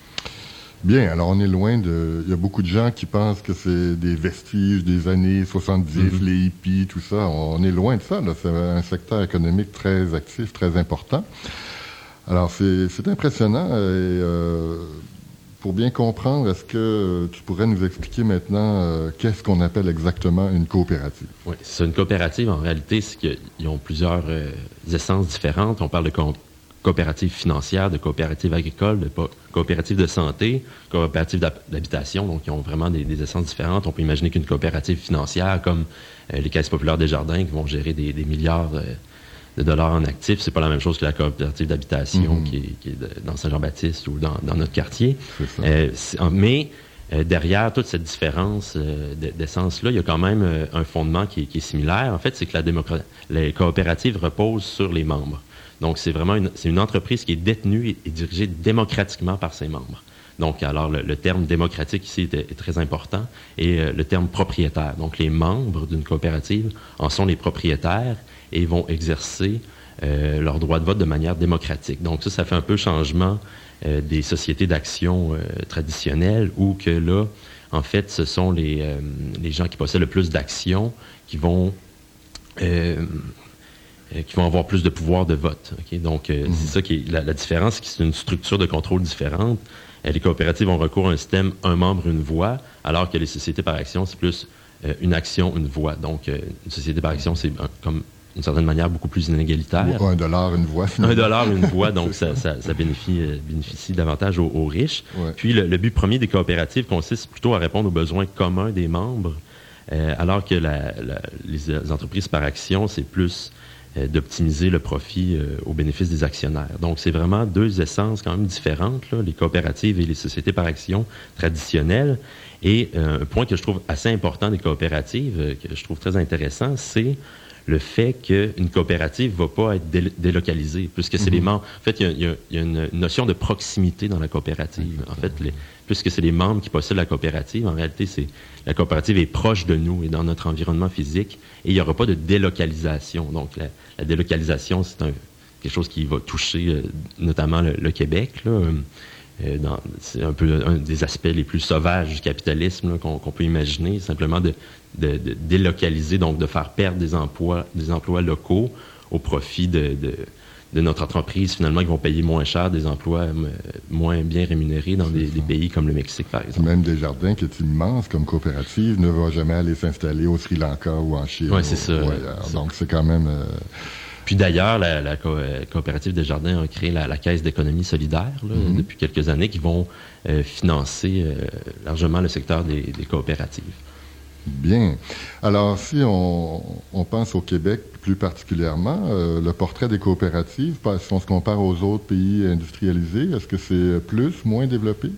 Bien, alors on est loin de... Il y a beaucoup de gens qui pensent que c'est des vestiges des années 70, les hippies, tout ça. On est loin de ça, là. C'est un secteur économique très actif, très important. Alors, c'est impressionnant. Et, pour bien comprendre, est-ce que tu pourrais nous expliquer maintenant qu'est-ce qu'on appelle exactement une coopérative? Oui, c'est une coopérative, en réalité, c'est qu'ils ont plusieurs essences différentes. On parle de coopératives financières, de coopératives agricoles, de coopératives de santé, coopératives d'habitation. Donc, ils ont vraiment des essences différentes. On peut imaginer qu'une coopérative financière, comme les Caisses populaires des Jardins, qui vont gérer des milliards de dollars en actifs, c'est pas la même chose que la coopérative d'habitation qui est dans Saint-Jean-Baptiste ou dans notre quartier. Mais derrière toute cette différence d'essence-là, il y a quand même un fondement qui est similaire. En fait, c'est que les coopératives reposent sur les membres. Donc, c'est vraiment une entreprise qui est détenue et dirigée démocratiquement par ses membres. Donc, alors, le terme démocratique ici est très important, et le terme propriétaire. Donc, les membres d'une coopérative en sont les propriétaires et vont exercer leur droit de vote de manière démocratique. Donc, ça fait un peu changement des sociétés d'action traditionnelles, où que là, en fait, ce sont les gens qui possèdent le plus d'actions qui vont avoir plus de pouvoir de vote. Okay? Donc, c'est ça qui est la différence, c'est que c'est une structure de contrôle différente. Les coopératives ont recours à un système un membre, une voix, alors que les sociétés par action, c'est plus une action, une voix. Donc, une société par action, c'est comme d'une certaine manière beaucoup plus inégalitaire. $1, une voix. Finalement. $1, une voix, donc ça bénéficie davantage aux riches. Ouais. Puis, le but premier des coopératives consiste plutôt à répondre aux besoins communs des membres, alors que les entreprises par action, c'est plus d'optimiser le profit au bénéfice des actionnaires. Donc, c'est vraiment deux essences quand même différentes, là, les coopératives et les sociétés par action traditionnelles. Et un point que je trouve assez important des coopératives, que je trouve très intéressant, c'est le fait qu'une coopérative ne va pas être délocalisée, puisque c'est les membres. En fait, il y a une notion de proximité dans la coopérative. En fait, puisque c'est les membres qui possèdent la coopérative, en réalité, la coopérative est proche de nous et dans notre environnement physique, et il n'y aura pas de délocalisation. Donc, la délocalisation, c'est quelque chose qui va toucher notamment le Québec, là. C'est un peu un des aspects les plus sauvages du capitalisme là, qu'on peut imaginer, simplement de délocaliser, donc de faire perdre des emplois locaux au profit de notre entreprise, finalement, qui vont payer moins cher, des emplois moins bien rémunérés dans des pays comme le Mexique, par exemple. Même Desjardins, qui est immense comme coopérative, ne va jamais aller s'installer au Sri Lanka ou en Chine. Oui, c'est ça. Donc, c'est quand même... Puis d'ailleurs, la coopérative Desjardins a créé la Caisse d'économie solidaire là, depuis quelques années, qui vont financer largement le secteur des coopératives. Bien. Alors, si on pense au Québec plus particulièrement, le portrait des coopératives, si on se compare aux autres pays industrialisés, est-ce que c'est plus, moins développé?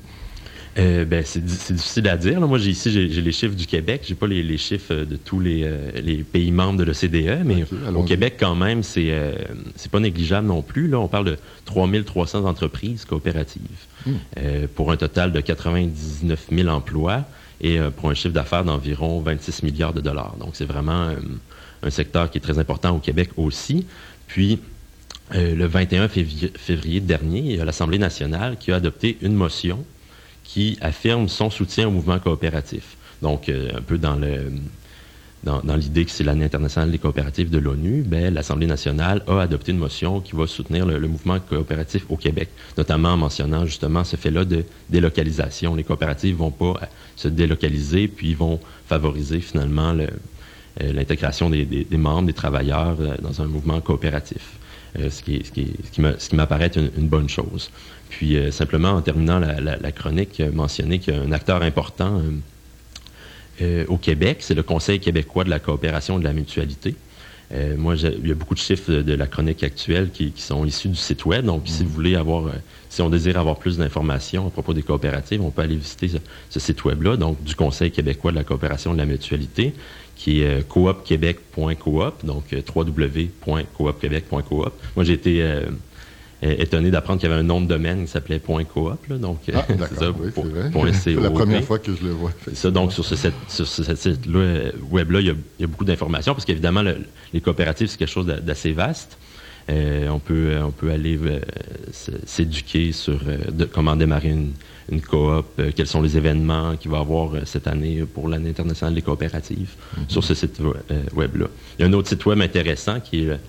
C'est difficile à dire. Là, moi, j'ai les chiffres du Québec. J'ai pas les chiffres de tous les pays membres de l'OCDE, mais au Québec, quand même, c'est pas négligeable non plus. Là, on parle de 3300 entreprises coopératives pour un total de 99 000 emplois et pour un chiffre d'affaires d'environ 26 milliards de dollars. Donc, c'est vraiment un secteur qui est très important au Québec aussi. Puis, le 21 février dernier, il y a l'Assemblée nationale qui a adopté une motion qui affirme son soutien au mouvement coopératif. Donc, un peu dans l'idée que c'est l'année internationale des coopératives de l'ONU, l'Assemblée nationale a adopté une motion qui va soutenir le mouvement coopératif au Québec, notamment en mentionnant justement ce fait-là de délocalisation. Les coopératives ne vont pas se délocaliser, puis ils vont favoriser finalement l'intégration des membres, des travailleurs dans un mouvement coopératif. Ce qui m'apparaît être une bonne chose. Puis, simplement, en terminant la chronique, mentionner qu'il y a un acteur important au Québec, c'est le Conseil québécois de la coopération et de la mutualité. Il y a beaucoup de chiffres de la chronique actuelle qui sont issus du site web. Donc, si vous voulez si on désire avoir plus d'informations à propos des coopératives, on peut aller visiter ce site web-là, donc du Conseil québécois de la coopération et de la mutualité, qui est coopquebec.coop, donc www.coopquebec.coop. Moi, j'ai été étonné d'apprendre qu'il y avait un nom de domaine qui s'appelait .coop, là, donc c'est ça, oui, c'est vrai. C'est la première fois que je le vois. C'est ça, donc sur ce site web-là, il y a beaucoup d'informations, parce qu'évidemment, les coopératives, c'est quelque chose d'assez vaste. On peut aller s'éduquer sur comment démarrer une coop, quels sont les événements qu'il va y avoir cette année pour l'année internationale des coopératives sur ce site web-là. Il y a un autre site web intéressant qui est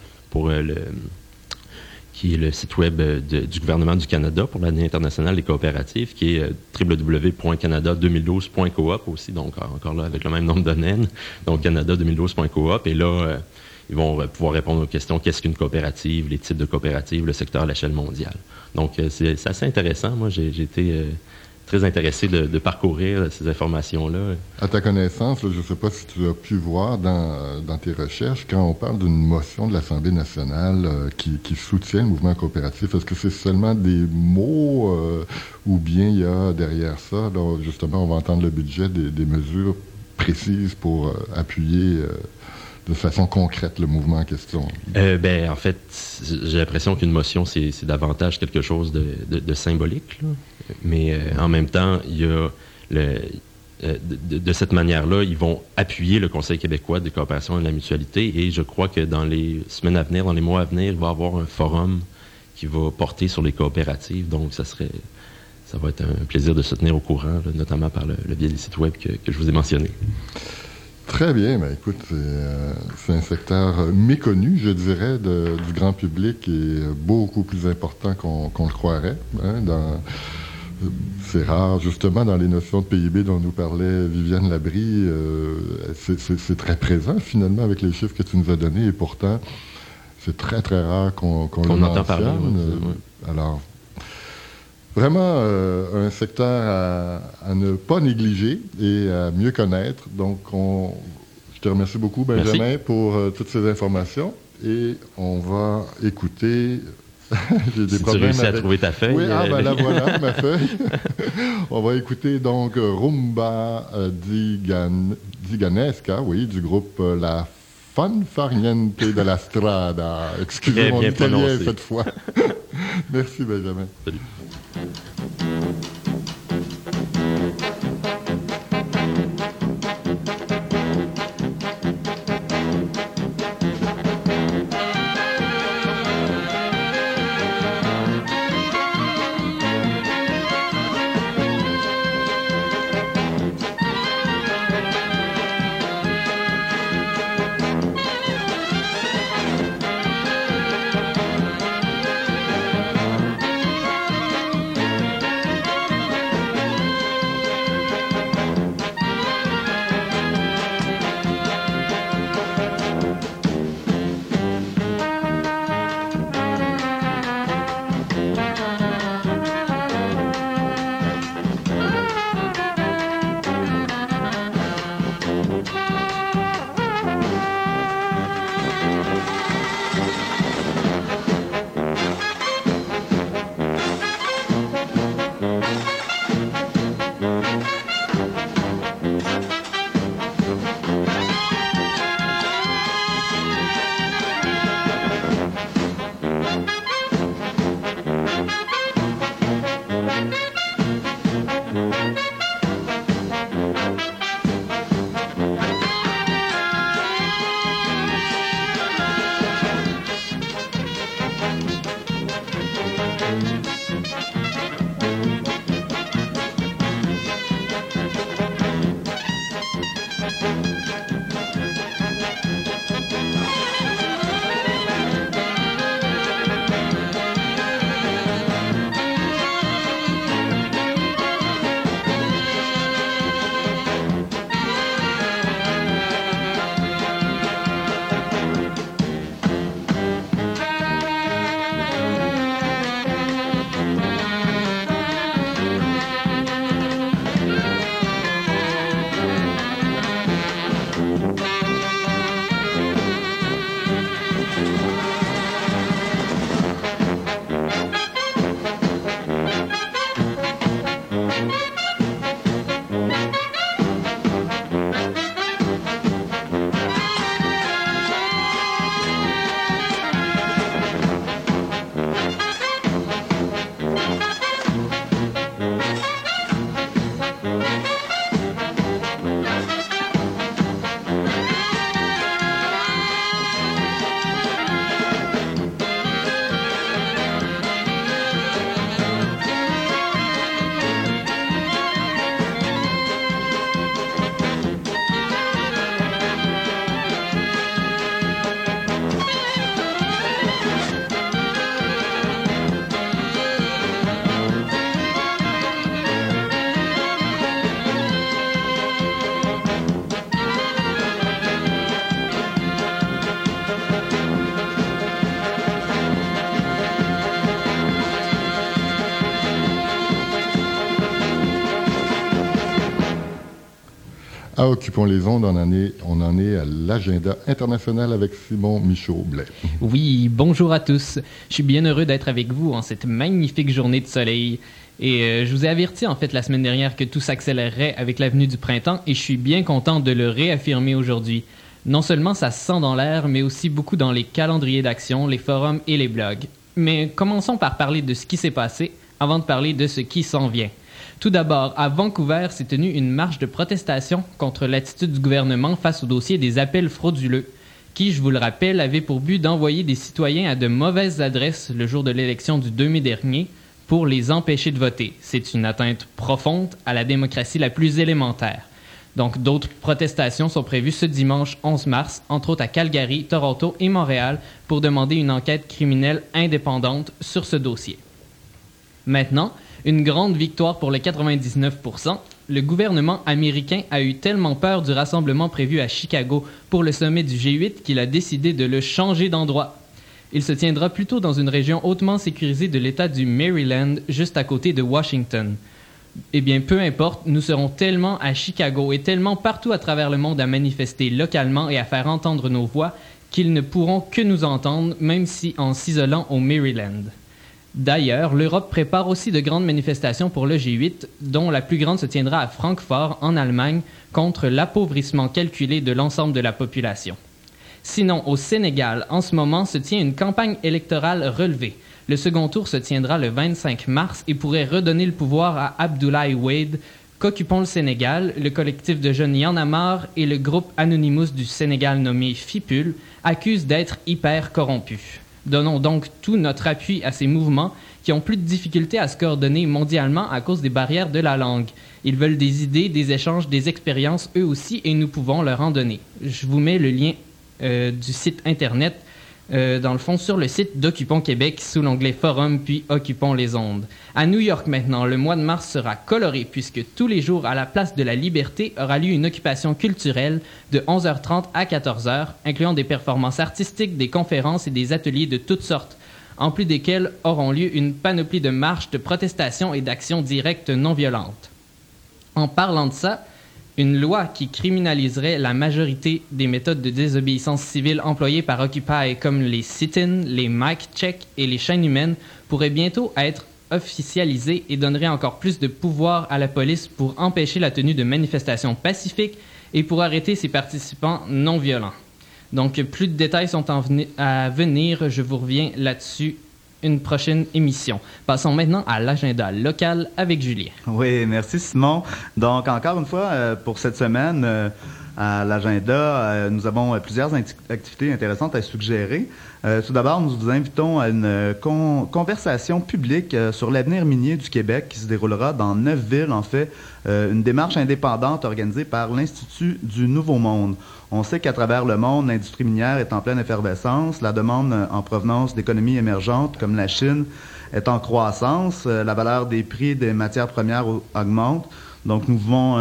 le site web du gouvernement du Canada pour l'année internationale des coopératives, qui est www.canada2012.coop aussi, donc encore là avec le même nom de domaine, donc canada2012.coop, et là, ils vont pouvoir répondre aux questions, qu'est-ce qu'une coopérative, les types de coopératives, le secteur à l'échelle mondiale. Donc, c'est assez intéressant. Moi, j'ai été très intéressé de parcourir ces informations-là. À ta connaissance, là, je ne sais pas si tu as pu voir dans tes recherches, quand on parle d'une motion de l'Assemblée nationale qui soutient le mouvement coopératif, est-ce que c'est seulement des mots ou bien il y a derrière ça, là, justement, on va entendre le budget, des mesures précises pour appuyer de façon concrète le mouvement en question? En fait, j'ai l'impression qu'une motion, c'est davantage quelque chose de symbolique, là. Mais en même temps, il y a de cette manière-là, ils vont appuyer le Conseil québécois des coopérations et de la mutualité, et je crois que dans les semaines à venir, dans les mois à venir, il va y avoir un forum qui va porter sur les coopératives, donc ça va être un plaisir de se tenir au courant, là, notamment par le biais des sites web que je vous ai mentionnés. Très bien. Ben, écoute, c'est un secteur méconnu, je dirais, du grand public et beaucoup plus important qu'on le croirait. Hein, c'est rare, justement, dans les notions de PIB dont nous parlait Viviane Labrie, c'est très présent, finalement, avec les chiffres que tu nous as donnés, et pourtant, c'est très, très rare qu'on le mentionne. Parler, alors, vraiment, un secteur à ne pas négliger et à mieux connaître. Donc, je te remercie beaucoup, Benjamin, Merci pour toutes ces informations. Et on va écouter... J'ai des problèmes. Tu réussis à trouver ta feuille. Oui, là voilà, ma feuille. On va écouter donc Rumba Ziganesca, oui, du groupe La Fanfarniente de la Strada. Excusez mon italien cette fois. Merci, Benjamin. Salut. À Occupons les ondes, on en est à l'agenda international avec Simon Michaud-Blais. Oui, bonjour à tous. Je suis bien heureux d'être avec vous en cette magnifique journée de soleil. Et je vous ai averti en fait la semaine dernière que tout s'accélérerait avec la venue du printemps et je suis bien content de le réaffirmer aujourd'hui. Non seulement ça se sent dans l'air, mais aussi beaucoup dans les calendriers d'action, les forums et les blogs. Mais commençons par parler de ce qui s'est passé avant de parler de ce qui s'en vient. Tout d'abord, à Vancouver s'est tenue une marche de protestation contre l'attitude du gouvernement face au dossier des appels frauduleux, qui, je vous le rappelle, avait pour but d'envoyer des citoyens à de mauvaises adresses le jour de l'élection du 2 mai dernier pour les empêcher de voter. C'est une atteinte profonde à la démocratie la plus élémentaire. Donc, d'autres protestations sont prévues ce dimanche 11 mars, entre autres à Calgary, Toronto et Montréal, pour demander une enquête criminelle indépendante sur ce dossier. Maintenant, une grande victoire pour les 99%. Le gouvernement américain a eu tellement peur du rassemblement prévu à Chicago pour le sommet du G8 qu'il a décidé de le changer d'endroit. Il se tiendra plutôt dans une région hautement sécurisée de l'État du Maryland, juste à côté de Washington. Eh bien, peu importe, nous serons tellement à Chicago et tellement partout à travers le monde à manifester localement et à faire entendre nos voix qu'ils ne pourront que nous entendre, même si en s'isolant au Maryland. D'ailleurs, l'Europe prépare aussi de grandes manifestations pour le G8, dont la plus grande se tiendra à Francfort, en Allemagne, contre l'appauvrissement calculé de l'ensemble de la population. Sinon, au Sénégal, en ce moment, se tient une campagne électorale relevée. Le second tour se tiendra le 25 mars et pourrait redonner le pouvoir à Abdoulaye Wade, qu'Occupons le Sénégal, le collectif de jeunes Y en a marre et le groupe Anonymous du Sénégal nommé FIPUL accusent d'être hyper corrompus. Donnons donc tout notre appui à ces mouvements qui ont plus de difficultés à se coordonner mondialement à cause des barrières de la langue. Ils veulent des idées, des échanges, des expériences eux aussi et nous pouvons leur en donner. Je vous mets le lien du site internet dans le fond sur le site d'Occupons Québec sous l'onglet Forum puis Occupons les ondes. À New York maintenant, le mois de mars sera coloré puisque tous les jours à la place de la Liberté aura lieu une occupation culturelle de 11h30 à 14h, incluant des performances artistiques, des conférences et des ateliers de toutes sortes, en plus desquels auront lieu une panoplie de marches, de protestations et d'actions directes non violentes. En parlant de ça, une loi qui criminaliserait la majorité des méthodes de désobéissance civile employées par Occupy comme les sit-ins, les mic checks et les chaînes humaines pourrait bientôt être officialisée et donnerait encore plus de pouvoir à la police pour empêcher la tenue de manifestations pacifiques et pour arrêter ses participants non violents. Donc, plus de détails sont à venir. Je vous reviens là-dessus une prochaine émission. Passons maintenant à l'agenda local avec Julien. Oui, merci Simon. Donc, encore une fois, pour cette semaine, à l'agenda, nous avons plusieurs activités intéressantes à suggérer. Tout d'abord, nous vous invitons à une conversation publique sur l'avenir minier du Québec qui se déroulera dans 9 villes, en fait, une démarche indépendante organisée par l'Institut du Nouveau Monde. On sait qu'à travers le monde, l'industrie minière est en pleine effervescence. La demande en provenance d'économies émergentes comme la Chine est en croissance. La valeur des prix des matières premières augmente. Donc, nous vivons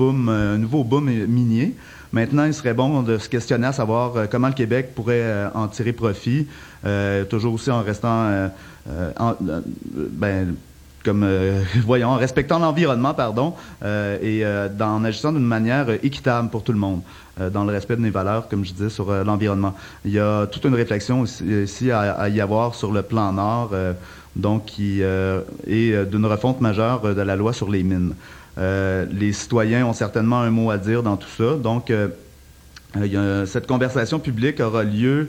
un nouveau boom minier. Maintenant, il serait bon de se questionner à savoir comment le Québec pourrait en tirer profit, toujours aussi en restant, en respectant l'environnement, et en agissant d'une manière équitable pour tout le monde, dans le respect de nos valeurs, comme je disais, sur l'environnement. Il y a toute une réflexion ici à y avoir sur le plan Nord, qui est d'une refonte majeure de la loi sur les mines. Les citoyens ont certainement un mot à dire dans tout ça. Donc, cette conversation publique aura lieu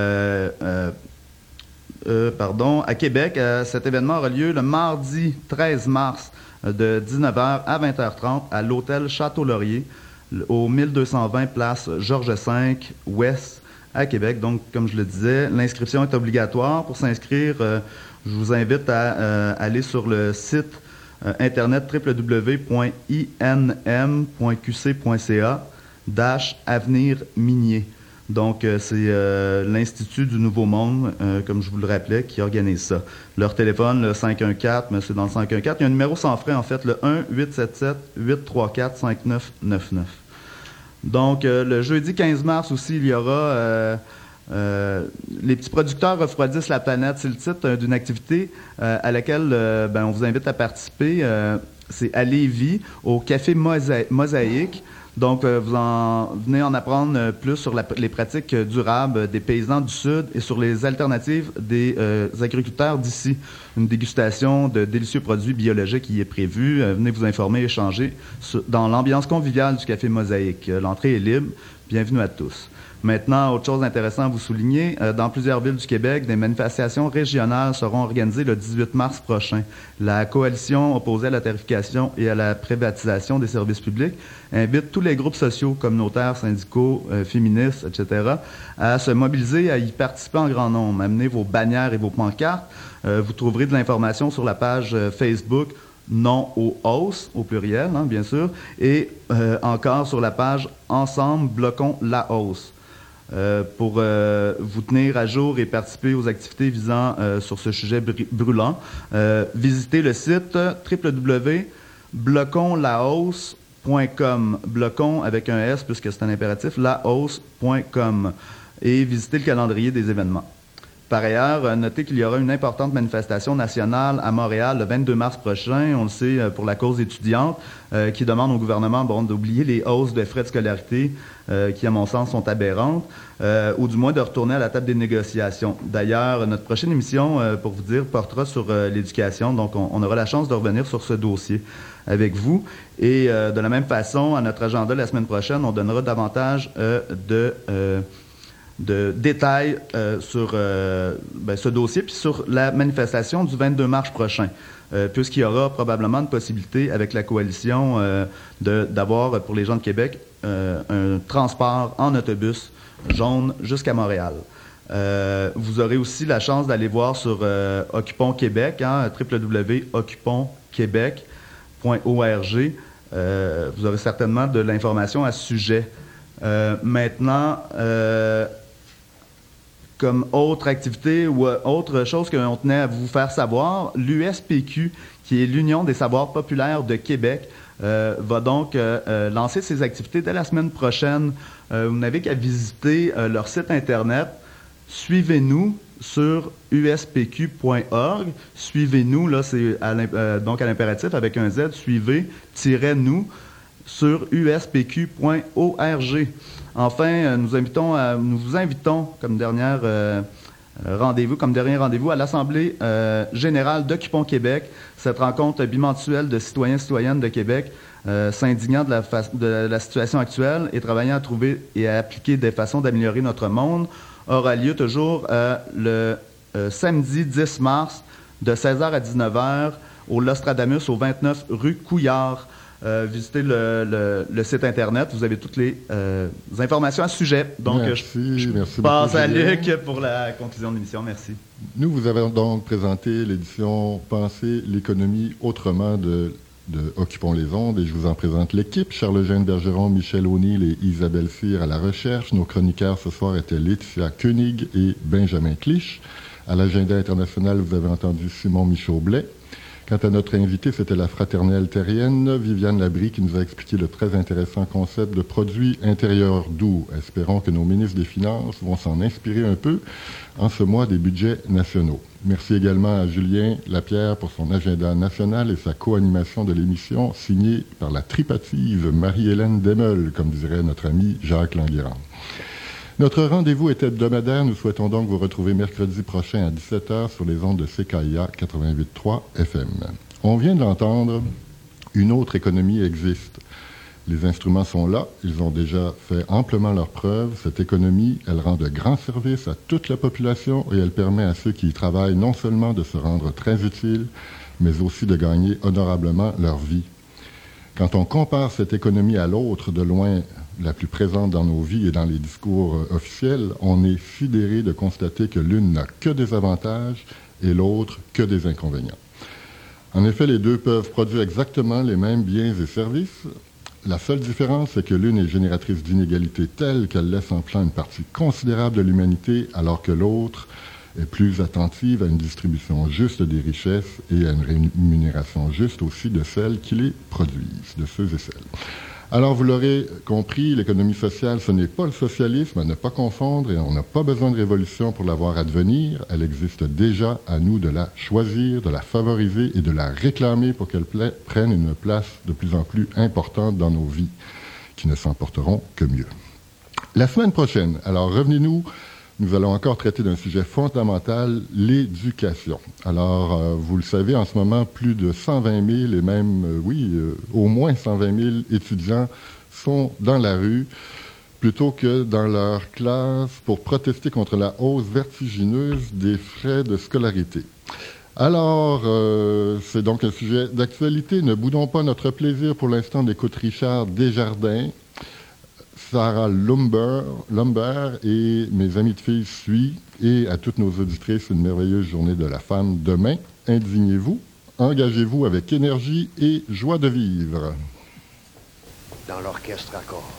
à Québec. Cet événement aura lieu le mardi 13 mars de 19h à 20h30 à l'hôtel Château-Laurier au 1220 place Georges V Ouest à Québec. Donc, comme je le disais, l'inscription est obligatoire. Pour s'inscrire, je vous invite à aller sur le site internet www.inm.qc.ca/avenir minier. Donc, c'est l'Institut du Nouveau Monde, comme je vous le rappelais, qui organise ça. Leur téléphone, le 514, mais c'est dans le 514. Il y a un numéro sans frais, en fait, le 1-877-834-5999. Donc, le jeudi 15 mars aussi, il y aura les petits producteurs refroidissent la planète. C'est le titre d'une activité à laquelle on vous invite à participer. C'est à Lévis, au Café Mosaïque. Donc, vous venez en apprendre plus sur les pratiques durables des paysans du Sud et sur les alternatives des agriculteurs d'ici. Une dégustation de délicieux produits biologiques y est prévue. Venez vous informer, échanger dans l'ambiance conviviale du Café Mosaïque. L'entrée est libre. Bienvenue à tous. Maintenant, autre chose intéressante à vous souligner, dans plusieurs villes du Québec, des manifestations régionales seront organisées le 18 mars prochain. La coalition opposée à la tarification et à la privatisation des services publics invite tous les groupes sociaux, communautaires, syndicaux, féministes, etc., à se mobiliser et à y participer en grand nombre. Amenez vos bannières et vos pancartes. Vous trouverez de l'information sur la page Facebook Non aux hausses, au pluriel, hein, bien sûr, et encore sur la page Ensemble, bloquons la hausse. Pour vous tenir à jour et participer aux activités visant sur ce sujet brûlant, visitez le site www.bloquonslahausse.com, bloquons avec un S puisque c'est un impératif, lahausse.com, et visitez le calendrier des événements. Par ailleurs, notez qu'il y aura une importante manifestation nationale à Montréal le 22 mars prochain, on le sait, pour la cause étudiante, qui demande au gouvernement d'oublier les hausses de frais de scolarité qui, à mon sens, sont aberrantes, ou du moins de retourner à la table des négociations. D'ailleurs, notre prochaine émission, pour vous dire, portera sur l'éducation, donc on aura la chance de revenir sur ce dossier avec vous. Et de la même façon, à notre agenda la semaine prochaine, on donnera davantage de détails sur ce dossier, puis sur la manifestation du 22 mars prochain, puisqu'il y aura probablement une possibilité avec la coalition d'avoir pour les gens de Québec un transport en autobus jaune jusqu'à Montréal. Vous aurez aussi la chance d'aller voir sur Occupons Québec, hein, www.occuponquebec.org. Vous aurez certainement de l'information à ce sujet. Maintenant, comme autre activité ou autre chose qu'on tenait à vous faire savoir, l'USPQ, qui est l'Union des savoirs populaires de Québec, va donc lancer ses activités dès la semaine prochaine. Vous n'avez qu'à visiter leur site Internet. Suivez-nous sur uspq.org. Suivez-nous, là, c'est donc à l'impératif avec un Z, suivez-nous sur uspq.org. Enfin, nous vous invitons comme dernier rendez-vous à l'Assemblée générale d'Occupons Québec, cette rencontre bimensuelle de citoyens et citoyennes de Québec s'indignant de la situation actuelle et travaillant à trouver et à appliquer des façons d'améliorer notre monde, aura lieu toujours le samedi 10 mars de 16h à 19h au L'Ostradamus au 29 rue Couillard. Visitez le site Internet. Vous avez toutes les informations à ce sujet. Donc, je passe à Luc pour la conclusion de l'émission. Merci. Nous vous avons donc présenté l'édition Penser l'économie autrement de Occupons les ondes, et je vous en présente l'équipe. Charles-Eugène Bergeron, Michel O'Neill et Isabelle Cyr à la recherche. Nos chroniqueurs ce soir étaient Laetitia Koenig et Benjamin Clich. À l'agenda international, vous avez entendu Simon Michaud-Blais. Quant à notre invité, c'était la fraternelle terrienne, Viviane Labrie, qui nous a expliqué le très intéressant concept de produits intérieurs doux. Espérons que nos ministres des Finances vont s'en inspirer un peu en ce mois des budgets nationaux. Merci également à Julien Lapierre pour son agenda national et sa co-animation de l'émission, signée par la tripative Marie-Hélène Desmeules, comme dirait notre ami Jacques Languérand. Notre rendez-vous est hebdomadaire. Nous souhaitons donc vous retrouver mercredi prochain à 17h sur les ondes de CKIA 88.3 FM. On vient de l'entendre, une autre économie existe. Les instruments sont là, ils ont déjà fait amplement leurs preuves. Cette économie, elle rend de grands services à toute la population et elle permet à ceux qui y travaillent non seulement de se rendre très utiles, mais aussi de gagner honorablement leur vie. Quand on compare cette économie à l'autre, de loin la plus présente dans nos vies et dans les discours officiels, on est sidéré de constater que l'une n'a que des avantages et l'autre que des inconvénients. En effet, les deux peuvent produire exactement les mêmes biens et services. La seule différence, c'est que l'une est génératrice d'inégalités telles qu'elle laisse en plan une partie considérable de l'humanité, alors que l'autre est plus attentive à une distribution juste des richesses et à une rémunération juste aussi de celles qui les produisent, de ceux et celles. Alors, vous l'aurez compris, l'économie sociale, ce n'est pas le socialisme, à ne pas confondre, et on n'a pas besoin de révolution pour la voir advenir. Elle existe déjà, à nous de la choisir, de la favoriser et de la réclamer pour qu'elle prenne une place de plus en plus importante dans nos vies. qui ne s'en porteront que mieux. La semaine prochaine, alors revenez-nous, nous allons encore traiter d'un sujet fondamental, l'éducation. Alors, vous le savez, en ce moment, plus de 120 000 et même, au moins 120 000 étudiants sont dans la rue plutôt que dans leur classe pour protester contre la hausse vertigineuse des frais de scolarité. Alors, c'est donc un sujet d'actualité. Ne boudons pas notre plaisir pour l'instant d'écouter Richard Desjardins, Sarah Lumber et mes amis de filles Suy, et à toutes nos auditrices, une merveilleuse journée de la femme demain. Indignez-vous, engagez-vous avec énergie et joie de vivre. Dans l'orchestre à cordes.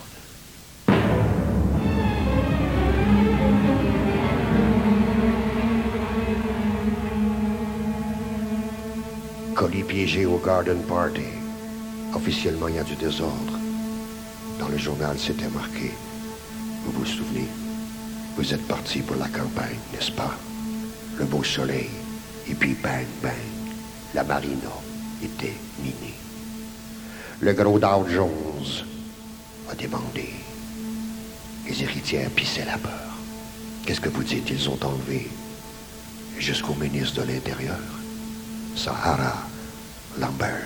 Colis piégé au Garden Party. Officiellement, il y a du désordre. Dans le journal, c'était marqué. Vous vous souvenez? Vous êtes parti pour la campagne, n'est-ce pas? Le beau soleil, et puis bang, bang, la marina était minée. Le gros Dow Jones a débandé. Les héritières pissaient la peur. Qu'est-ce que vous dites? Ils ont enlevé jusqu'au ministre de l'Intérieur, Sarah Lambert.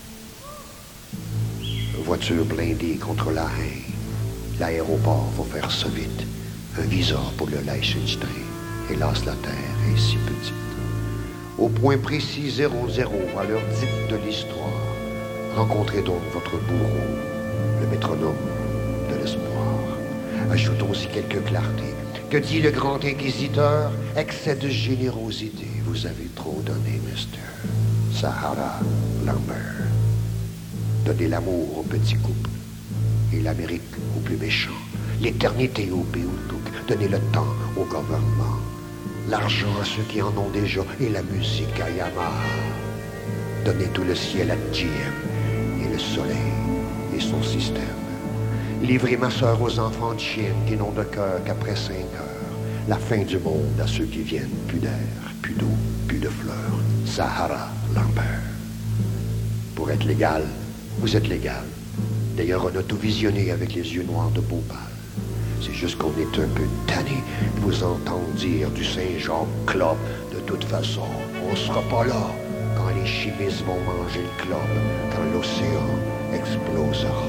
Voiture blindée contre la haine. L'aéroport, faut faire ça vite. Un visa pour le Leichenstein. Hélas, la terre est si petite. Au point précis 00, à l'heure dite de l'histoire, rencontrez donc votre bourreau, le métronome de l'espoir. Ajoutons-y quelques clartés. Que dit le grand inquisiteur? Excès de générosité. Vous avez trop donné, Mr. Sarah Lambert. Donnez l'amour aux petits couples et l'Amérique aux plus méchants. L'éternité aux Béoutouk. Donnez le temps au gouvernement. L'argent à ceux qui en ont déjà et la musique à Yamaha. Donnez tout le ciel à GM et le soleil et son système. Livrez ma sœur aux enfants de chiennes qui n'ont de cœur qu'après 5 heures. La fin du monde à ceux qui viennent. Plus d'air, plus d'eau, plus de fleurs. Sarah Lambert. Pour être légal, vous êtes légal. D'ailleurs, on a tout visionné avec les yeux noirs de Bhopal. C'est juste qu'on est un peu tanné de vous entendre dire du Saint-Jacques Club. De toute façon, on sera pas là quand les chimistes vont manger le club, quand l'océan explosera.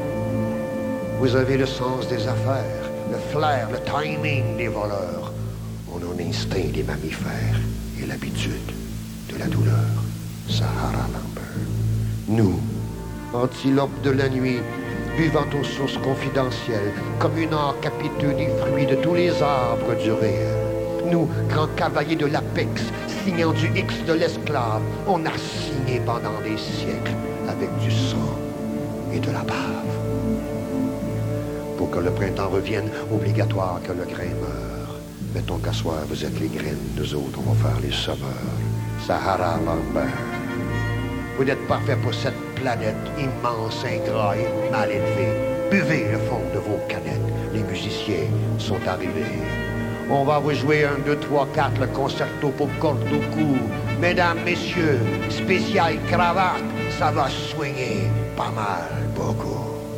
Vous avez le sens des affaires, le flair, le timing des voleurs. On a un instinct des mammifères et l'habitude de la douleur. Sarah Lambert. Nous, antilopes de la nuit, buvant aux sources confidentielles, communards capiteux des fruits de tous les arbres du réel. Nous, grands cavaliers de l'apex, signant du X de l'esclave, on a signé pendant des siècles avec du sang et de la bave. Pour que le printemps revienne, obligatoire que le grain meure. Mettons qu'à soir, vous êtes les graines, nous autres, on va faire les semeurs. Sarah Lambert. Vous n'êtes pas fait pour cette planète immense, ingrat et mal élevée. Buvez le fond de vos canettes. Les musiciens sont arrivés. On va vous jouer 1, 2, 3, 4, le concerto pour corde au cou. Mesdames, messieurs, spécial cravate, ça va swinger pas mal, beaucoup.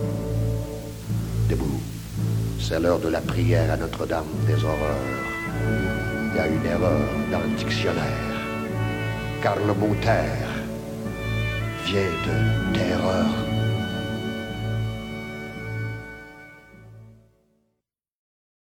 Debout. C'est l'heure de la prière à Notre-Dame des Horreurs. Il y a une erreur dans le dictionnaire. Car le mot terre vient de terreur.